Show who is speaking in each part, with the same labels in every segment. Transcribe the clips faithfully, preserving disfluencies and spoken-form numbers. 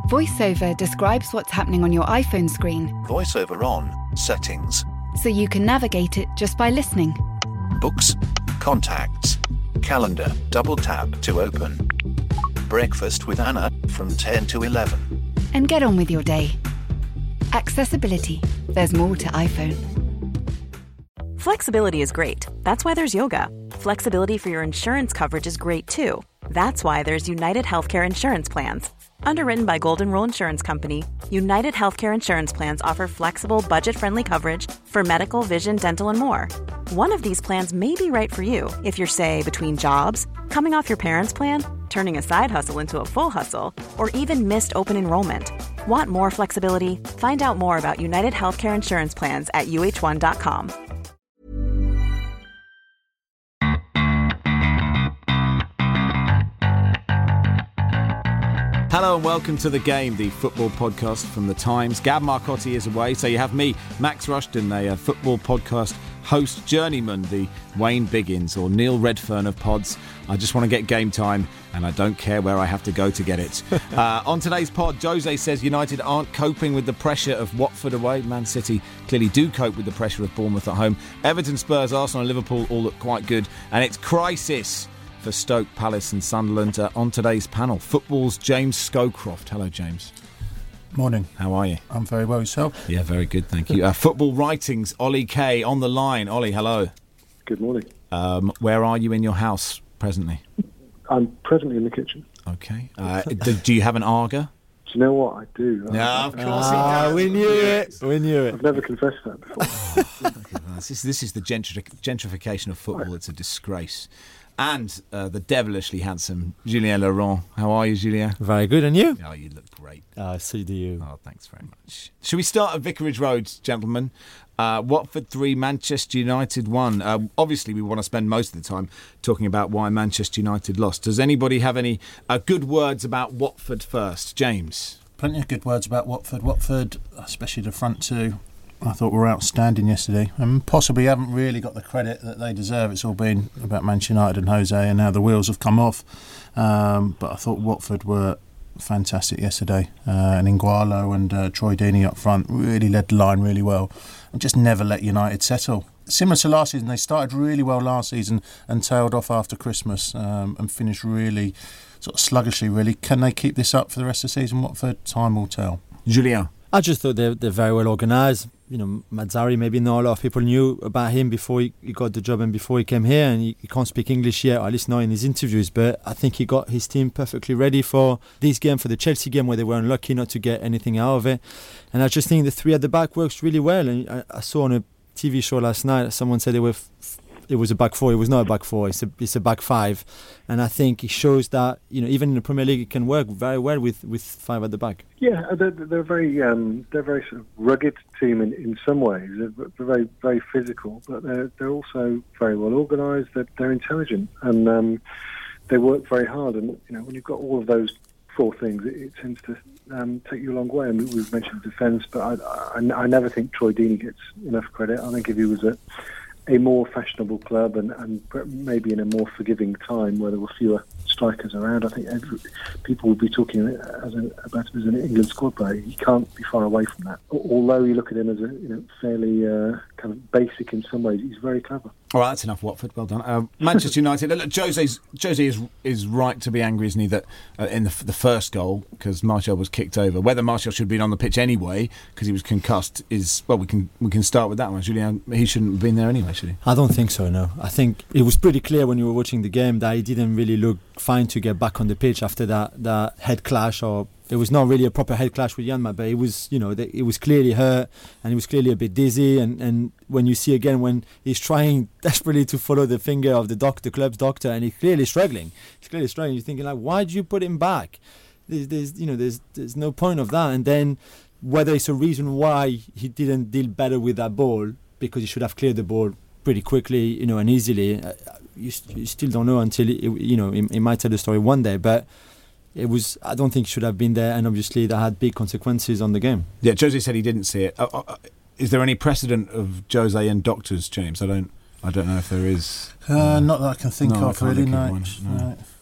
Speaker 1: VoiceOver describes what's happening on your iPhone screen.
Speaker 2: VoiceOver on, settings.
Speaker 1: So you can navigate it just by listening.
Speaker 2: Books, contacts, calendar, double tap to open. Breakfast with Anna from ten to eleven.
Speaker 1: And get on with your day. Accessibility. There's more to iPhone.
Speaker 3: Flexibility is great. That's why there's yoga. Flexibility for your insurance coverage is great too. That's why there's United Healthcare Insurance Plans. Underwritten by Golden Rule Insurance Company, United Healthcare Insurance Plans offer flexible, budget-friendly coverage for medical, vision, dental, and more. One of these plans may be right for you if you're, say, between jobs, coming off your parents' plan, turning a side hustle into a full hustle, or even missed open enrollment. Want more flexibility? Find out more about United Healthcare Insurance Plans at U H one dot com.
Speaker 4: Hello and welcome to The Game, the football podcast from The Times. Gab Marcotti is away, so you have me, Max Rushton, a uh, football podcast host journeyman, the Wayne Biggins or Neil Redfern of pods. I just want to get game time and I don't care where I have to go to get it. uh, on today's pod, Jose says United aren't coping with the pressure of Watford away. Man City clearly do cope with the pressure of Bournemouth at home. Everton, Spurs, Arsenal and Liverpool all look quite good. And it's crisis for Stoke, Palace and Sunderland. Uh, on today's panel, football's James Scowcroft. Hello, James.
Speaker 5: Morning.
Speaker 4: How are you?
Speaker 5: I'm very well, yourself?
Speaker 4: Yeah, very good, thank you. Uh, football Writings, Ollie Kay on the line. Ollie, hello.
Speaker 6: Good morning.
Speaker 4: Um, where are you in your house presently?
Speaker 6: I'm presently in the kitchen.
Speaker 4: Okay. Uh, do, do you have an Arga?
Speaker 6: Do you know what I do?
Speaker 4: No, of course
Speaker 5: ah,
Speaker 4: he does.
Speaker 5: we knew it. We knew it.
Speaker 6: I've never confessed that before.
Speaker 4: this, is, this is the gentrific- gentrification of football. It's a disgrace. And uh, the devilishly handsome Julien Laurent. How are you, Julien?
Speaker 5: Very good, and you?
Speaker 4: Oh, you look great.
Speaker 5: Ah, so do you.
Speaker 4: Oh, thanks very much. Should we start at Vicarage Road, gentlemen? Uh, Watford three, Manchester United one. Uh, obviously, we want to spend most of the time talking about why Manchester United lost. Does anybody have any uh, good words about Watford first? James?
Speaker 5: Plenty of good words about Watford. Watford, especially the front two, I thought were outstanding yesterday and possibly haven't really got the credit that they deserve. It's all been about Manchester United and Jose and now the wheels have come off. Um, but I thought Watford were fantastic yesterday. Uh, and Ngualo and uh, Troy Deeney up front really led the line really well and just never let United settle. Similar to last season, they started really well last season and tailed off after Christmas um, and finished really sort of sluggishly, really. Can they keep this up for the rest of the season? Watford, time will tell.
Speaker 4: Julien?
Speaker 7: I just thought they're, they're very well organised. You know, Mazzari, maybe not a lot of people knew about him before he, he got the job and before he came here, and he, he can't speak English yet, or at least not in his interviews, but I think he got his team perfectly ready for this game, for the Chelsea game where they were unlucky not to get anything out of it. And I just think the three at the back works really well. And I, I saw on a T V show last night, someone said they were f- it was a back four. It was not a back four. It's a it's a back five, and I think it shows that, you know, even in the Premier League it can work very well with, with five at the back.
Speaker 6: Yeah, they're, they're very um, they're very sort of rugged team in, in some ways. They're very very physical, but they're they're also very well organised. They're, they're intelligent and um, they work very hard. And you know, when you've got all of those four things, it, it tends to um, take you a long way. And we've mentioned defence, but I, I I never think Troy Deeney gets enough credit. I think if he was at a more fashionable club and, and maybe in a more forgiving time where there were fewer strikers around, I think every, people would be talking as a, about him as an England squad player. He can't be far away from that. Although you look at him as a you know fairly uh, kind of basic in some ways, he's very clever.
Speaker 4: All right, that's enough Watford. Well done. Uh, Manchester United. Look, Jose's, Jose is is right to be angry, isn't he, that uh, in the, the first goal, because Martial was kicked over. Whether Martial should have been on the pitch anyway, because he was concussed, is, well, we can we can start with that one. Julien, he shouldn't have been there anyway, should he?
Speaker 7: I don't think so, no. I think it was pretty clear when you were watching the game that he didn't really look fine to get back on the pitch after that, that head clash, or it was not really a proper head clash with Janma, but it was, you know, it was clearly hurt and he was clearly a bit dizzy. And, and when you see again when he's trying desperately to follow the finger of the doc, the club's doctor, and he's clearly struggling, he's clearly struggling. You're thinking, like, why did you put him back? There's, there's, you know, there's, there's no point of that. And then whether it's a reason why he didn't deal better with that ball, because he should have cleared the ball pretty quickly, you know, and easily. Uh, you, you still don't know until it, you know, he might tell the story one day, but. It was. I don't think he should have been there, and obviously that had big consequences on the game.
Speaker 4: Yeah, Jose said he didn't see it. Uh, uh, is there any precedent of Jose and doctors, James? I don't. I don't know if there is.
Speaker 5: Uh, not that I can think
Speaker 4: no,
Speaker 5: of,
Speaker 4: I
Speaker 5: really.
Speaker 4: think
Speaker 5: No.
Speaker 4: of one, no.
Speaker 5: no.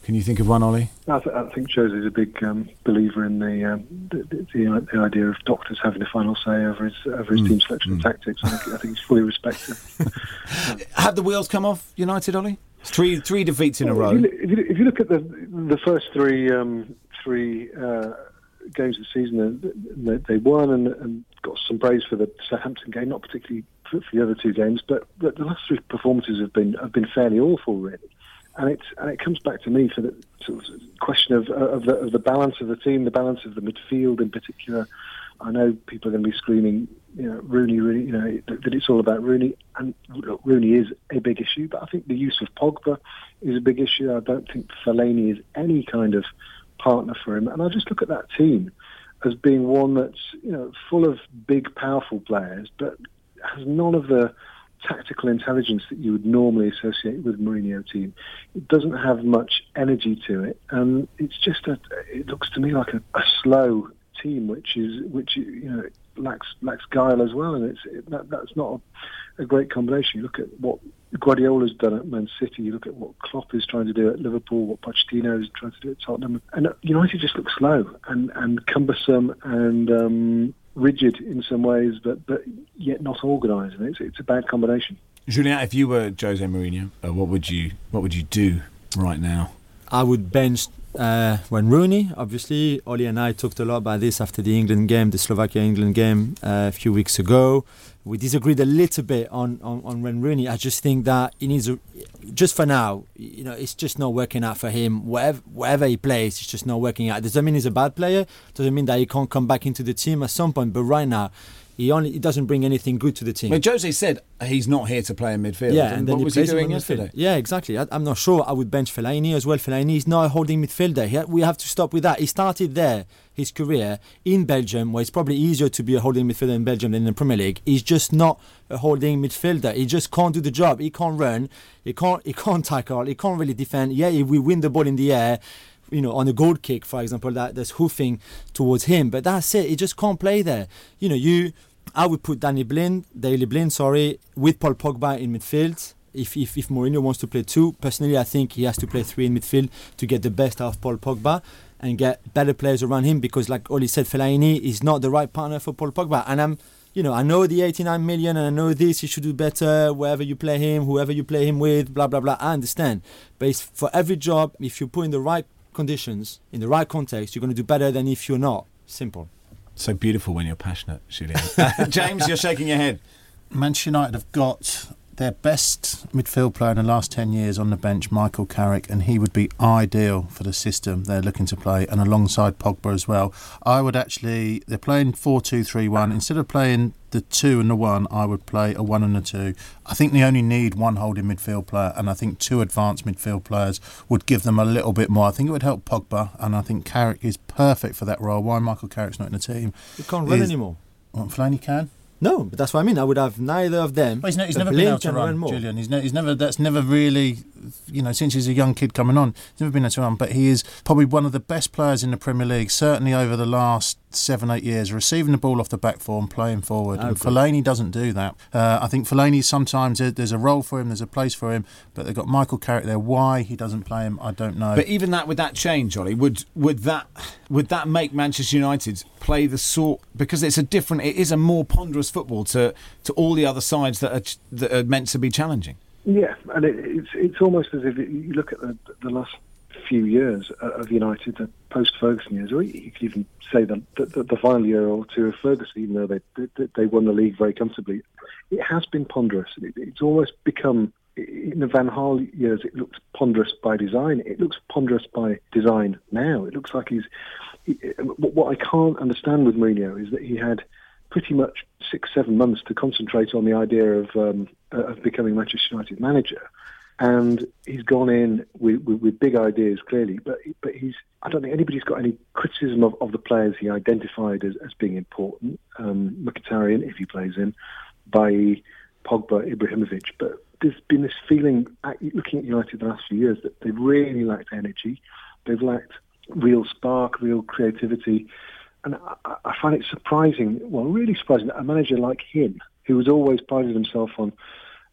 Speaker 4: Can you think of one, Ollie?
Speaker 6: I, th- I think Jose's a big um, believer in the, um, the, the the idea of doctors having the final say over his over his mm. team selection mm. and tactics. I think, I think he's fully respected.
Speaker 4: Have the wheels come off United, Ollie? Three three defeats in
Speaker 6: well,
Speaker 4: a row.
Speaker 6: If you, if, you, if you look at the the first three um, three uh, games of the season, they, they won and, and got some praise for the Southampton game, not particularly for, for the other two games, but, but the last three performances have been have been fairly awful, really. And it's and it comes back to me for the sort of question of of the, of the balance of the team, the balance of the midfield in particular. I know people are going to be screaming, you know, Rooney, Rooney, you know, that, that it's all about Rooney, and look, Rooney is a big issue. But I think the use of Pogba is a big issue. I don't think Fellaini is any kind of partner for him. And I just look at that team as being one that's, you know, full of big, powerful players, but has none of the tactical intelligence that you would normally associate with a Mourinho team. It doesn't have much energy to it, and it's just a. It looks to me like a, a slow team, which is which you know lacks lacks guile as well, and it's it, that, that's not a, a great combination. You look at what Guardiola's done at Man City. You look at what Klopp is trying to do at Liverpool, what Pochettino is trying to do at Tottenham, and United just look slow and and cumbersome and. Um, rigid in some ways, but but yet not organised, and it's it's a bad combination.
Speaker 4: Julien, if you were Jose Mourinho, uh, what would you what would you do right now?
Speaker 7: I would bench uh, Wayne Rooney. Obviously, Ollie and I talked a lot about this after the England game, the Slovakia-England game uh, a few weeks ago. We disagreed a little bit on, on, on Wayne Rooney. I just think that he needs, a, just for now, you know, it's just not working out for him. Wherever, wherever he plays, it's just not working out. Doesn't mean he's a bad player. Doesn't mean that he can't come back into the team at some point. But right now, he only he doesn't bring anything good to the team.
Speaker 4: Well, Jose said he's not here to play in midfield.
Speaker 7: Yeah,
Speaker 4: and,
Speaker 7: and then
Speaker 4: what
Speaker 7: he
Speaker 4: was he
Speaker 7: plays
Speaker 4: doing
Speaker 7: him in
Speaker 4: yesterday?
Speaker 7: midfield. Yeah, exactly. I, I'm not sure. I would bench Fellaini as well. Fellaini is not a holding midfielder. He, we have to stop with that. He started there, his career, in Belgium, where it's probably easier to be a holding midfielder in Belgium than in the Premier League. He's just not a holding midfielder. He just can't do the job. He can't run. He can't, he can't tackle. He can't really defend. Yeah, we win the ball in the air, you know, on a goal kick, for example, that there's hoofing towards him. But that's it. He just can't play there. You know, you... I would put Danny Blind, Daley Blind, sorry, with Paul Pogba in midfield. If, if if Mourinho wants to play two, personally, I think he has to play three in midfield to get the best out of Paul Pogba and get better players around him. Because, like Oli said, Fellaini is not the right partner for Paul Pogba. And I'm, you know, I know the eighty-nine million, and I know this. He should do better wherever you play him, whoever you play him with, blah blah blah. I understand, but it's for every job, if you put in the right conditions, in the right context, you're going to do better than if you're not. Simple.
Speaker 4: So beautiful when you're passionate, Julien. Uh, James, you're shaking your head.
Speaker 5: Manchester United have got their best midfield player in the last ten years on the bench, Michael Carrick, and he would be ideal for the system they're looking to play, and alongside Pogba as well. I would actually, they're playing four two three one. Instead of playing the two and the one, I would play a one and a two. I think they only need one holding midfield player, and I think two advanced midfield players would give them a little bit more. I think it would help Pogba, and I think Carrick is perfect for that role. Why Michael Carrick's not in the team?
Speaker 7: He can't run anymore.
Speaker 5: What, Fellaini can?
Speaker 7: No, but that's what I mean. I would have neither of them.
Speaker 5: Well, he's, no, he's never been able to run, run Julian. He's, ne- he's never. That's never really, you know, since he's a young kid coming on, he's never been able to run. But he is probably one of the best players in the Premier League, certainly over the last seven, eight years, receiving the ball off the back four and playing forward. And Fellaini doesn't do that. Uh, I think Fellaini, sometimes there's a role for him, there's a place for him, but they've got Michael Carrick there. Why he doesn't play him, I don't know.
Speaker 4: But even that, with that change, Ollie, would would that would that make Manchester United play the sort, because it's a different, it is a more ponderous football to to all the other sides that are that are meant to be challenging.
Speaker 6: Yeah, and it, it's it's almost as if it, you look at the, the last few years of United, the post-Ferguson years, or you could even say the, the, the final year or two of Ferguson, even though they, they they won the league very comfortably. It has been ponderous. It, it's almost become, in the Van Gaal years, it looked ponderous by design. It looks ponderous by design now. It looks like he's... It, what I can't understand with Mourinho is that he had pretty much six, seven months to concentrate on the idea of um, of becoming Manchester United manager. And he's gone in with, with, with big ideas, clearly, but but he's I don't think anybody's got any criticism of, of the players he identified as, as being important. Um, Mkhitaryan, if he plays in, Bailly, Pogba, Ibrahimovic. But there's been this feeling, at, looking at United the last few years, that they've really lacked energy. They've lacked real spark, real creativity. And I, I find it surprising, well, really surprising, that a manager like him, who has always prided himself on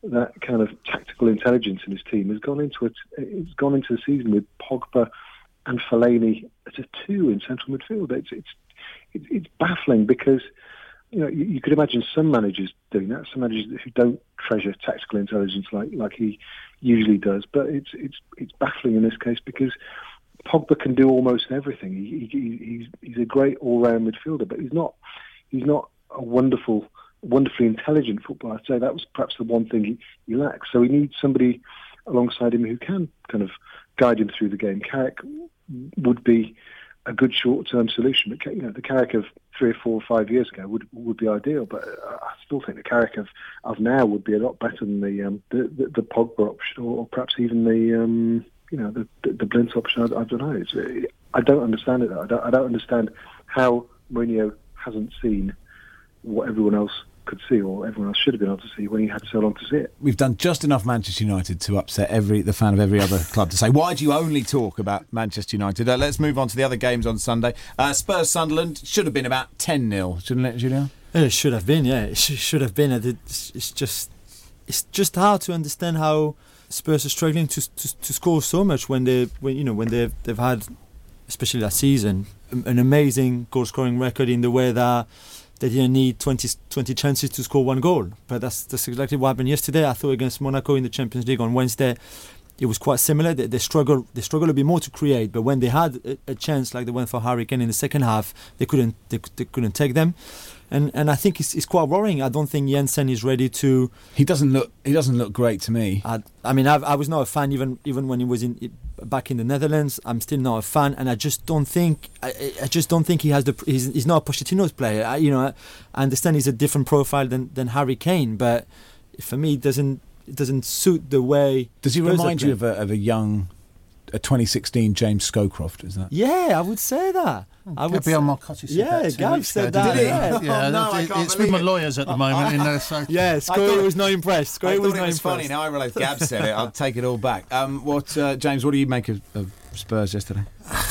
Speaker 6: that kind of tactical intelligence in his team has gone into it. It's gone into the season with Pogba and Fellaini as a two in central midfield. It's it's it's, it's baffling because you know you, you could imagine some managers doing that, some managers who don't treasure tactical intelligence like like he usually does. But it's it's it's baffling in this case because Pogba can do almost everything. He, he, he's he's a great all-round midfielder, but he's not he's not a wonderful. wonderfully intelligent footballer. I'd say that was perhaps the one thing he, he lacks. So he needs somebody alongside him who can kind of guide him through the game. Carrick would be a good short-term solution, but you know, the Carrick of three or four or five years ago would would be ideal. But I still think the Carrick of, of now would be a lot better than the um, the, the, the Pogba option, or, or perhaps even the um, you know the the, the Blint option. I, I don't know. It's, I don't understand it. Though. I don't I don't understand how Mourinho hasn't seen what everyone else could see, or everyone else should have been able to see when he had so long to see it.
Speaker 4: We've done just enough Manchester United to upset every the fan of every other club to say, why do you only talk about Manchester United? Uh, let's move on to the other games on Sunday. Uh, Spurs-Sunderland should have been about ten nil, shouldn't it, Julien?
Speaker 7: It should have been, yeah. It sh- should have been. It's, it's just it's just hard to understand how Spurs are struggling to to, to score so much when they when you know when they've they've had, especially last season, an amazing goal scoring record in the way that they didn't need twenty, twenty chances to score one goal. But that's that's exactly what happened yesterday. I thought against Monaco in the Champions League on Wednesday, it was quite similar. They, they struggle they struggle a bit more to create, but when they had a, a chance like they went for Harry Kane in the second half, they couldn't they, they couldn't take them. And and I think it's, it's quite worrying. I don't think Jensen is ready to.
Speaker 4: He doesn't look. He doesn't look great to me.
Speaker 7: I, I mean, I've, I was not a fan even even when he was in back in the Netherlands. I'm still not a fan, and I just don't think. I, I just don't think he has the. He's, he's not a Pochettino's player. I, you know, I, I understand he's a different profile than, than Harry Kane, but for me, it doesn't it doesn't suit the way.
Speaker 4: Does he remind you of a of a young, a twenty sixteen James Scowcroft? Is that?
Speaker 7: Yeah, I would say that. I would
Speaker 5: Gabriel Marcotti said
Speaker 7: yeah,
Speaker 5: that.
Speaker 7: Gav said that.
Speaker 5: Did he?
Speaker 7: Yeah,
Speaker 5: yeah
Speaker 4: oh, no,
Speaker 5: it,
Speaker 4: I can't
Speaker 5: it's with my
Speaker 4: it.
Speaker 5: lawyers at the moment. in there, so.
Speaker 7: Yeah, Scoey was not impressed. Scoey
Speaker 4: I
Speaker 7: was
Speaker 4: thought
Speaker 7: not
Speaker 4: it was
Speaker 7: impressed.
Speaker 4: funny. Now I realise Gab said it. I'll take it all back. Um, what, uh, James? What do you make of, of Spurs yesterday?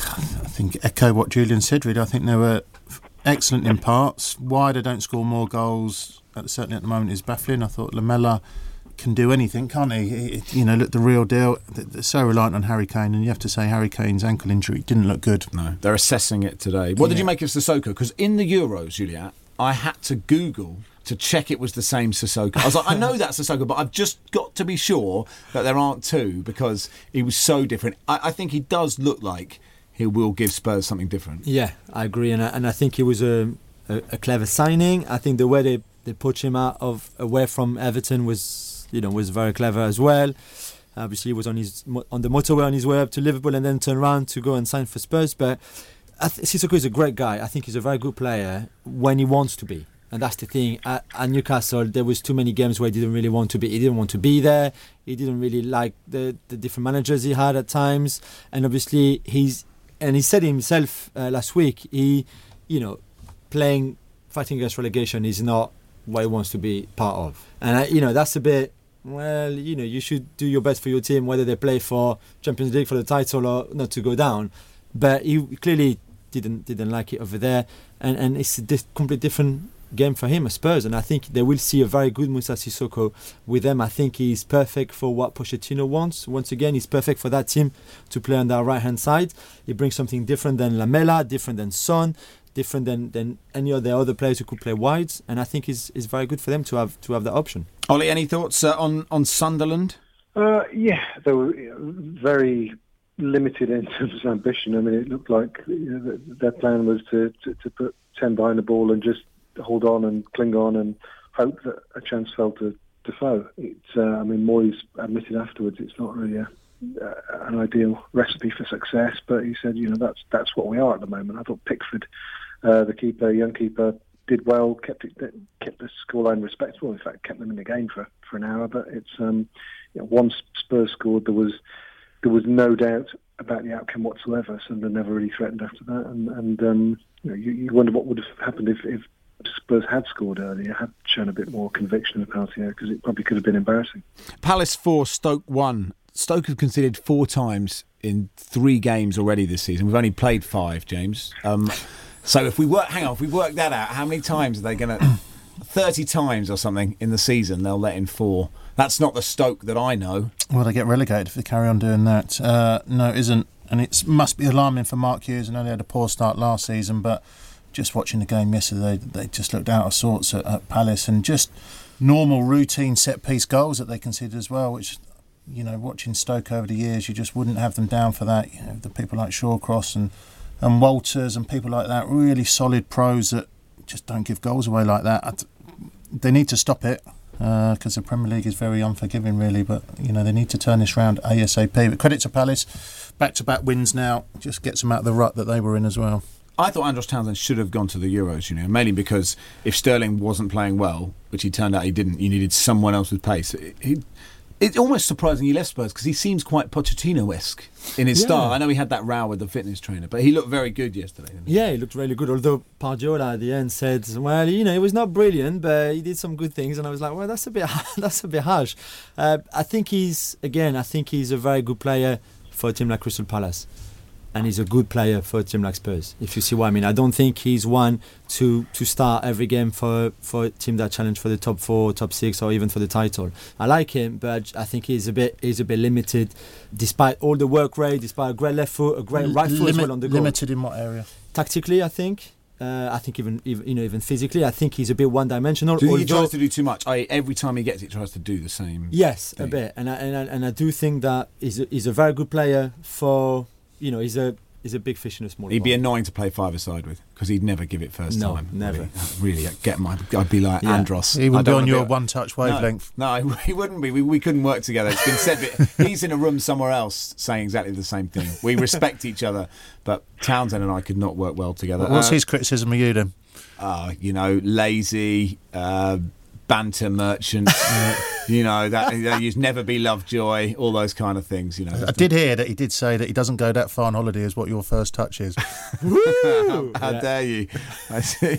Speaker 5: I think echo what Julian said. Really, I think they were excellent in parts. Why they don't score more goals, at, certainly at the moment, is baffling. I thought Lamela can do anything, can't he? he you know, look, the real deal. They're so reliant on Harry Kane, and you have to say Harry Kane's ankle injury didn't look good.
Speaker 4: No, they're assessing it today. What
Speaker 5: yeah.
Speaker 4: did you make of Sissoko? Because in the Euros, Juliet, I had to Google to check it was the same Sissoko. I was like, I know that's Sissoko, but I've just got to be sure that there aren't two because he was so different. I, I think he does look like he will give Spurs something different.
Speaker 7: Yeah, I agree, and I, and I think he was a, a, a clever signing. I think the way they, they poached him out of away from Everton was. You know, was very clever as well. Obviously, he was on his on the motorway on his way up to Liverpool, and then turned around to go and sign for Spurs. But I th- Sissoko is a great guy. I think he's a very good player when he wants to be, and that's the thing. At, at Newcastle, there was too many games where he didn't really want to be. He didn't want to be there. He didn't really like the the different managers he had at times, and obviously he's and he said himself uh, last week. He, you know, playing fighting against relegation is not what he wants to be part of, and I, you know that's a bit. Well, you know, you should do your best for your team, whether they play for Champions League for the title or not to go down. But he clearly didn't didn't like it over there, and, and it's a di- completely different game for him, at Spurs. And I think they will see a very good Moussa Sissoko with them. I think he's perfect for what Pochettino wants. Once again, he's perfect for that team to play on the right hand side. He brings something different than Lamela, different than Son, different than, than any of the other players who could play wides, and I think it's, it's very good for them to have to have that option.
Speaker 4: Ollie, any thoughts uh, on, on Sunderland?
Speaker 6: Uh, yeah, they were very limited in terms of ambition. I mean, it looked like you know, their plan was to, to, to put ten behind the ball and just hold on and cling on and hope that a chance fell to Defoe. It's, uh, I mean, Moyes admitted afterwards it's not really a, uh, an ideal recipe for success, but he said, you know, that's that's what we are at the moment. I thought Pickford, uh, the keeper, young keeper, did well, kept it, kept the scoreline respectable. In fact, kept them in the game for, for an hour. But it's um, you know, once Spurs scored, there was there was no doubt about the outcome whatsoever. Sunderland never really threatened after that, and and um, you know, you, you wonder what would have happened if, if Spurs had scored earlier, had shown a bit more conviction in the penalty area, because it probably could have been embarrassing.
Speaker 4: Palace four, Stoke one. Stoke have conceded four times in three games already this season. We've only played five, James. Um, so if we work, hang on, if we work that out, how many times are they going to? thirty times or something in the season they'll let in four That's not the Stoke that I know.
Speaker 5: Well, they get relegated if they carry on doing that. Uh, no, it isn't. And it must be alarming for Mark Hughes. I know they had a poor start last season, but just watching the game yesterday, they just looked out of sorts at, at Palace, and just normal routine set-piece goals that they conceded as well, which, you know, watching Stoke over the years, you just wouldn't have them down for that. You know, the people like Shawcross and, and Walters and people like that, really solid pros that just don't give goals away like that. They need to stop it, because uh, the Premier League is very unforgiving, really. But, you know, they need to turn this round ASAP. But credit to Palace, back-to-back wins now, just gets them out of the rut that they were in as well.
Speaker 4: I thought Andros Townsend should have gone to the Euros, you know, mainly because if Sterling wasn't playing well, which he turned out he didn't, you needed someone else with pace. He, it's almost surprising he left Spurs, because he seems quite Pochettino-esque in his yeah. style. I know he had that row with the fitness trainer, but he looked very good yesterday. Didn't he?
Speaker 7: Yeah, he looked really good, although Guardiola at the end said, well, you know, he was not brilliant, but he did some good things, and I was like, well, that's a bit that's a bit harsh. Uh, I think he's, again, I think he's a very good player for a team like Crystal Palace. And he's a good player for a team like Spurs, if you see what I mean. I don't think he's one to, to start every game for, for a team that challenge for the top four, top six, or even for the title. I like him, but I think he's a bit he's a bit limited, despite all the work rate, despite a great left foot, a great right foot as well on the goal.
Speaker 5: Limited in what area?
Speaker 7: Tactically, I think. Uh, I think even, even you know even physically, I think he's a bit one-dimensional.
Speaker 4: Do you think he tries to do too much? I, every time he gets it, tries to do the same.
Speaker 7: Yes,
Speaker 4: thing.
Speaker 7: a bit, and I, and I, and I do think that he's a, he's a very good player for. You know, he's a he's a big fish in a small
Speaker 4: He'd
Speaker 7: pond.
Speaker 4: be annoying to play five-a-side with, because he'd never give it first
Speaker 7: no,
Speaker 4: time.
Speaker 7: never.
Speaker 4: Really, really get my. I'd be like yeah. Andros.
Speaker 5: He wouldn't be on your one-touch wavelength.
Speaker 4: No, no, he wouldn't be. We, we couldn't work together. It's been said that he's in a room somewhere else saying exactly the same thing. We respect each other, but Townsend and I could not work well together.
Speaker 5: What's
Speaker 4: uh,
Speaker 5: his criticism of you then?
Speaker 4: Uh, you know, lazy, uh, banter merchant. You know, that you know, you'd never be Lovejoy, all those kind of things. You know,
Speaker 5: I did hear that he did say that he doesn't go that far on holiday as what your first touch is.
Speaker 4: Woo! How yeah. dare you? I see.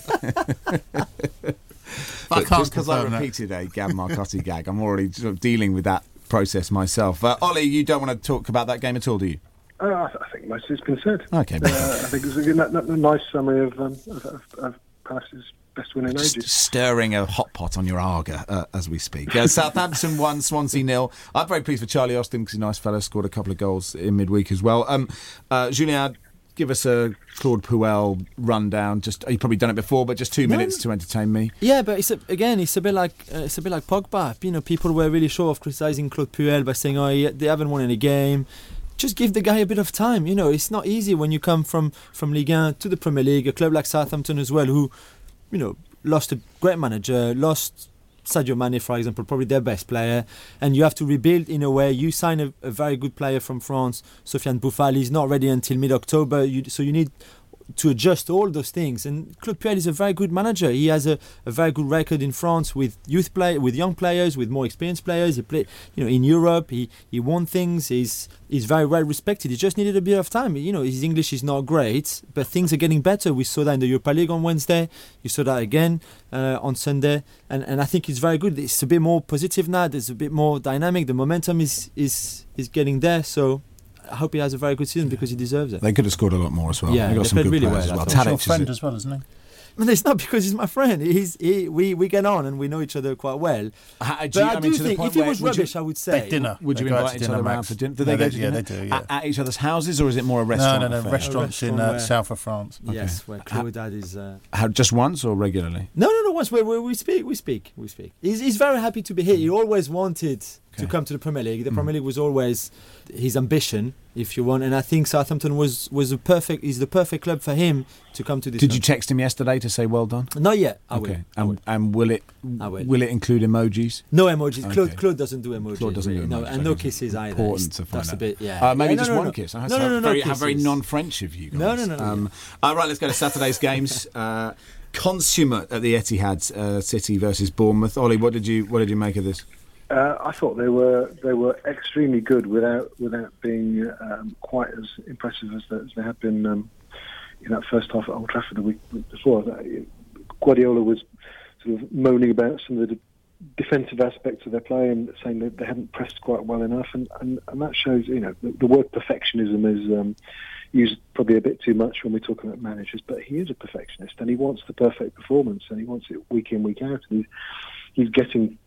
Speaker 4: But just because I repeated that. a Gab Marcotti gag, I'm already sort of dealing with that process myself. Uh, Ollie, you don't want to talk about that game at all, do you?
Speaker 6: Uh, I, th- I think most of it's been said.
Speaker 4: Okay.
Speaker 6: Uh, I think it was a, a, a nice summary of, um, of, of, of Palace's best win in
Speaker 4: Just
Speaker 6: ages.
Speaker 4: Stirring a hot pot on your Arga uh, as we speak. Uh, Southampton won, Swansea nil. I'm very pleased for Charlie Austin, because he's a nice fellow, scored a couple of goals in midweek as well. Um, uh, Julien, give us a Claude Puel rundown. Just you've probably done it before, but just two no. minutes to entertain me.
Speaker 7: Yeah, but it's a, again, it's a bit like uh, it's a bit like Pogba. You know, people were really sure of criticising Claude Puel by saying, "Oh, they haven't won any game." Just give the guy a bit of time. You know, it's not easy when you come from, from Ligue one to the Premier League, a club like Southampton as well, who, you know, lost a great manager, lost Sadio Mane, for example, probably their best player, and you have to rebuild in a way. You sign a, a very good player from France, Sofiane Bouffal. He's not ready until mid-October, you, so you need to adjust all those things. And Claude Puel is a very good manager. He has a, a very good record in France with youth play, with young players, with more experienced players. He played, you know, in Europe. He he won things. He's he's very well respected. He just needed a bit of time. You know, his English is not great, but things are getting better. We saw that in the Europa League on Wednesday. You saw that again uh, on Sunday, and and I think it's very good. It's a bit more positive now. There's a bit more dynamic. The momentum is is is getting there. So I hope he has a very good season, because he deserves it.
Speaker 4: They could have scored a lot more as well.
Speaker 7: Yeah,
Speaker 4: they got
Speaker 7: they
Speaker 4: some good
Speaker 7: really
Speaker 4: players
Speaker 7: well,
Speaker 4: as well.
Speaker 5: He's your friend as well, isn't he?
Speaker 7: But it's not because he's my friend. He's he, we we get on and we know each other quite well.
Speaker 4: How,
Speaker 7: but
Speaker 4: you,
Speaker 7: I,
Speaker 4: I
Speaker 7: do
Speaker 4: mean, to
Speaker 7: think
Speaker 4: the point
Speaker 7: if it
Speaker 4: where,
Speaker 7: was
Speaker 4: would
Speaker 7: rubbish,
Speaker 4: you,
Speaker 7: I would say.
Speaker 5: Dinner.
Speaker 4: Would you
Speaker 5: they
Speaker 4: invite each
Speaker 5: dinner,
Speaker 4: other
Speaker 5: Max.
Speaker 4: around for dinner? Do
Speaker 5: no,
Speaker 4: they go
Speaker 5: they,
Speaker 4: to
Speaker 5: yeah,
Speaker 4: dinner?
Speaker 5: they do. Yeah.
Speaker 4: At, at each other's houses, or is it more a
Speaker 5: No,
Speaker 4: restaurant?
Speaker 5: no, no.
Speaker 4: affair?
Speaker 5: Restaurants in uh, south of France.
Speaker 7: Yes,
Speaker 4: Okay.
Speaker 7: where Claude is. Uh...
Speaker 4: How, just once or regularly?
Speaker 7: No, no, no. Once we we, we speak, we speak, we speak. He's he's very happy to be here. He always wanted
Speaker 4: Okay.
Speaker 7: to come to the Premier League. The
Speaker 4: Mm.
Speaker 7: Premier League was always his ambition, if you want. And I think Southampton was was a perfect. Is the perfect club for him to come to this.
Speaker 4: Did
Speaker 7: club.
Speaker 4: you text him yesterday to say well done?
Speaker 7: Not yet. I
Speaker 4: okay.
Speaker 7: will. I
Speaker 4: And,
Speaker 7: will.
Speaker 4: and will it
Speaker 7: I will.
Speaker 4: will it include emojis?
Speaker 7: No emojis.
Speaker 4: Okay.
Speaker 7: Claude, Claude doesn't do emojis.
Speaker 4: Claude doesn't
Speaker 7: really.
Speaker 4: do emojis.
Speaker 7: No, and no
Speaker 4: Okay.
Speaker 7: kisses either.
Speaker 4: Important
Speaker 7: It's-
Speaker 4: to find
Speaker 7: That's
Speaker 4: out.
Speaker 7: a bit. Yeah.
Speaker 4: Uh, maybe
Speaker 7: Yeah,
Speaker 4: just
Speaker 7: no, no,
Speaker 4: one
Speaker 7: no.
Speaker 4: kiss.
Speaker 7: No, no, no, no,
Speaker 4: very,
Speaker 7: no
Speaker 4: how very
Speaker 7: kisses.
Speaker 4: non-French of you guys.
Speaker 7: No, no, no, no.
Speaker 4: Um, all right, let's go to Saturday's games. Uh, consummate at the Etihad, uh, City versus Bournemouth. Ollie, what did you what did you make of this?
Speaker 6: Uh, I thought they were they were extremely good without without being um, quite as impressive as they, as they had been um, in that first half at Old Trafford the week before. Guardiola was sort of moaning about some of the de- defensive aspects of their play and saying that they hadn't pressed quite well enough, and, and, and that shows, you know, the, the word perfectionism is um, used probably a bit too much when we're talking about managers, but he is a perfectionist and he wants the perfect performance and he wants it week in, week out, and he's, he's getting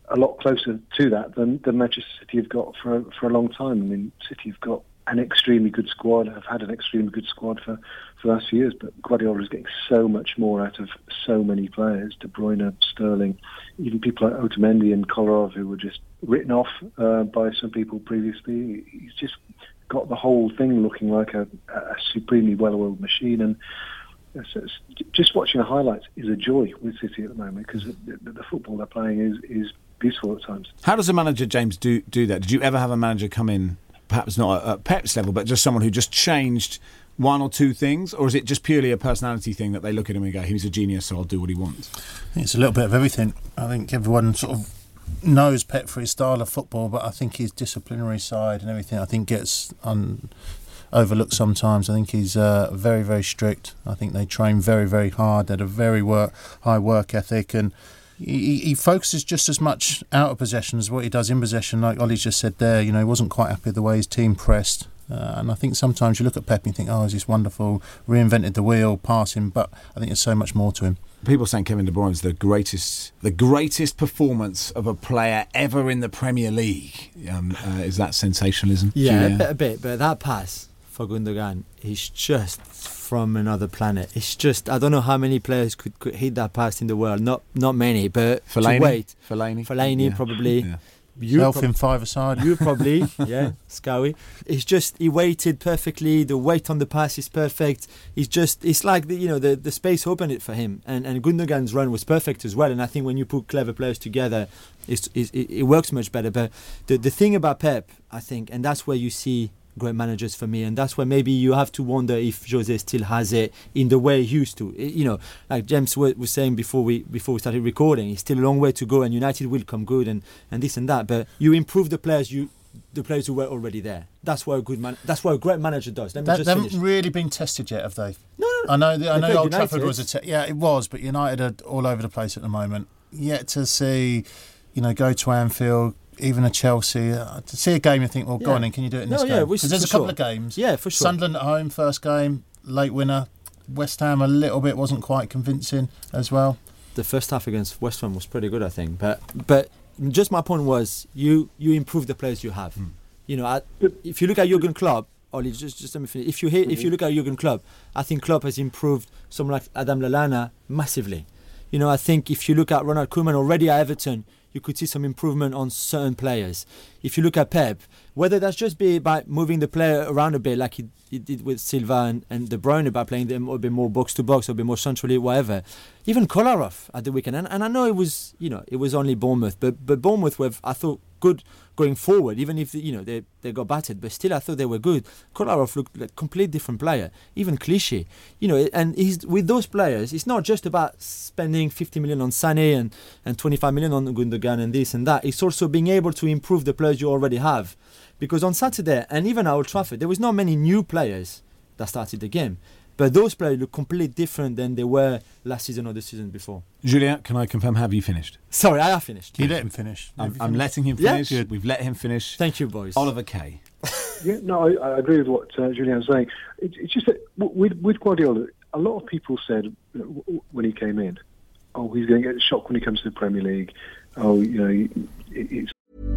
Speaker 6: a lot closer to that than, than Manchester City have got for for a long time. I mean, City have got an extremely good squad, have had an extremely good squad for, for the last few years, but Guardiola is getting so much more out of so many players. De Bruyne, Sterling, even people like Otamendi and Kolarov, who were just written off uh, by some people previously. He's just got the whole thing looking like a, a supremely well-oiled machine, and it's, it's, just watching the highlights is a joy with City at the moment, because the, the, the football they're playing is, is beautiful at times.
Speaker 4: How does a manager, James, do, do that? Did you ever have a manager come in, perhaps not at Pep's level, but just someone who just changed one or two things, or is it just purely a personality thing that they look at him and go, he's a genius, so I'll do what he wants?
Speaker 5: I think it's a little bit of everything. I think everyone sort of knows Pep for his style of football, but I think his disciplinary side and everything, I think gets un- overlooked sometimes. I think he's uh, very, very strict. I think they train very, very hard. They had a very work, high work ethic, and He, he focuses just as much out of possession as what he does in possession. Like Ollie's just said there, you know, he wasn't quite happy with the way his team pressed. Uh, and I think sometimes you look at Pep and you think, oh, is this wonderful, reinvented the wheel, passing, but I think there's so much more to him.
Speaker 4: People saying Kevin De Bruyne is the greatest, the greatest performance of a player ever in the Premier League. Um, uh, is that sensationalism?
Speaker 7: Yeah,
Speaker 4: Julia?
Speaker 7: a bit, a bit, but that pass for Gundogan, he's just from another planet. It's just, I don't know how many players could, could hit that pass in the world. Not not many, but
Speaker 4: Fellaini?
Speaker 7: to wait.
Speaker 4: Fellaini,
Speaker 7: Fellaini
Speaker 4: yeah.
Speaker 7: probably.
Speaker 4: Yeah.
Speaker 7: You
Speaker 5: Self
Speaker 7: prob-
Speaker 5: in five-a-side.
Speaker 7: You probably, yeah, Scowie. It's just, he waited perfectly. The weight on the pass is perfect. It's just, it's like, the, you know, the, the space opened it for him. And, and Gundogan's run was perfect as well. And I think when you put clever players together, it's, it's, it, it works much better. But the, the thing about Pep, I think, and that's where you see great managers for me, and that's where maybe you have to wonder if Jose still has it in the way he used to. It, you know, like James was saying before we before we started recording, it's still a long way to go, and United will come good, and, and this and that. But you improve the players you. The players who were already there. That's what a good man. That's what a great manager does. Let me
Speaker 5: That,
Speaker 7: just
Speaker 5: they
Speaker 7: finish.
Speaker 5: haven't really been tested yet, have they?
Speaker 7: No, no.
Speaker 5: I know. The, I
Speaker 7: They
Speaker 5: know
Speaker 7: played
Speaker 5: Old Trafford
Speaker 7: United.
Speaker 5: was a te- yeah, it was, but United are all over the place at the moment. Yet to see, you know, go to Anfield, even a Chelsea, uh, to see a game, you think, well, go
Speaker 7: Yeah.
Speaker 5: on, then can you do it in
Speaker 7: No,
Speaker 5: this
Speaker 7: yeah,
Speaker 5: game?
Speaker 7: which-
Speaker 5: Because there's a
Speaker 7: for
Speaker 5: couple
Speaker 7: sure.
Speaker 5: of games.
Speaker 7: Yeah, for sure.
Speaker 5: Sunderland at home, first game, late winner. West Ham a little bit wasn't quite convincing as well.
Speaker 7: The first half against West Ham was pretty good, I think. But but just my point was, you you improve the players you have.
Speaker 4: Mm.
Speaker 7: You know, I, if you look at Jurgen Klopp, Ollie, just just let me finish. If you hear, if you look at Jurgen Klopp, I think Klopp has improved someone like Adam Lallana massively. You know, I think if you look at Ronald Koeman already at Everton, you could see some improvement on certain players. If you look at Pep, whether that's just be by moving the player around a bit, like he, he did with Silva and, and De Bruyne, by playing them a bit more box to box, or a bit more centrally, whatever. Even Kolarov at the weekend, and, and I know it was, you know, it was only Bournemouth, but but Bournemouth were, I thought, good going forward, even if, you know, they they got battered, but still I thought they were good. Kolarov looked like a complete different player. Even Clichy, you know, and he's with those players, it's not just about spending fifty million on Sané and, and twenty-five million on Gundogan and this and that. It's also being able to improve the players you already have. Because on Saturday, and even at Old Trafford, there was not many new players that started the game. But those players look completely different than they were last season or the season before.
Speaker 4: Julien, can I confirm, have you finished?
Speaker 7: Sorry, I have finished.
Speaker 5: You let him finish.
Speaker 4: I'm,
Speaker 5: Have you
Speaker 4: I'm
Speaker 5: finished?
Speaker 4: letting him
Speaker 7: Yeah.
Speaker 4: finish.
Speaker 5: Good.
Speaker 4: We've let him finish.
Speaker 7: Thank you, boys.
Speaker 4: Oliver Kay.
Speaker 6: Yeah, no, I, I agree with what uh, Julian was saying. It, it's just that w- with, with Guardiola, a lot of people said, you know, w- when he came in, oh, he's going to get a shock when he comes to the Premier League. Oh, you know, it, it's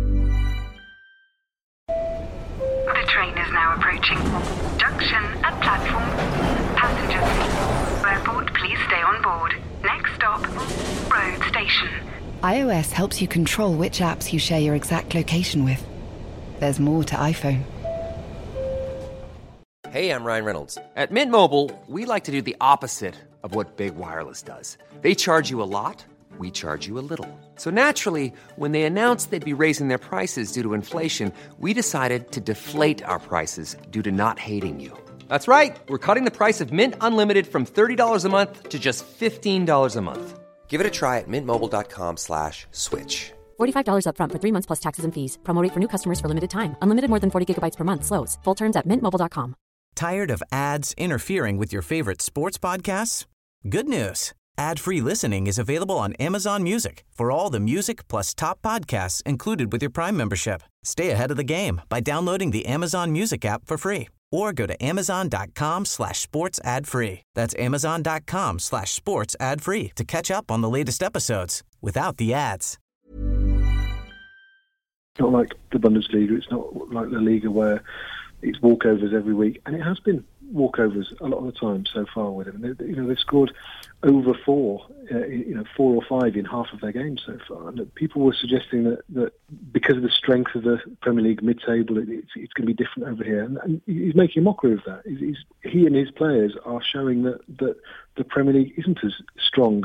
Speaker 8: The train is now approaching. Junction at platform. Passengers, airport, please stay on board. Next stop, road station.
Speaker 1: iOS helps you control which apps you share your exact location with. There's more to iPhone.
Speaker 9: Hey, I'm Ryan Reynolds. At Mint Mobile, we like to do the opposite of what Big Wireless does. They charge you a lot, we charge you a little. So naturally, when they announced they'd be raising their prices due to inflation, we decided to deflate our prices due to not hating you. That's right. We're cutting the price of Mint Unlimited from thirty dollars a month to just fifteen dollars a month. Give it a try at mintmobile.com slash switch.
Speaker 10: forty-five dollars up front for three months plus taxes and fees. Promo rate for new customers for limited time. Unlimited more than forty gigabytes per month. Slows full terms at mint mobile dot com.
Speaker 11: Tired of ads interfering with your favorite sports podcasts? Good news. Ad-free listening is available on Amazon Music for all the music plus top podcasts included with your Prime membership. Stay ahead of the game by downloading the Amazon Music app for free or go to amazon.com slash sports ad free. That's amazon.com slash sports ad free to catch up on the latest episodes without the ads.
Speaker 6: not like the Bundesliga. It's not like La Liga where it's walkovers every week, and it has been walkovers a lot of the time so far with them. They, you know, they've scored over four, uh, you know, four or five in half of their games so far. And people were suggesting that, that because of the strength of the Premier League mid-table, it, it's, it's going to be different over here. And, and he's making a mockery of that. He's, he's, he and his players are showing that, that the Premier League isn't as strong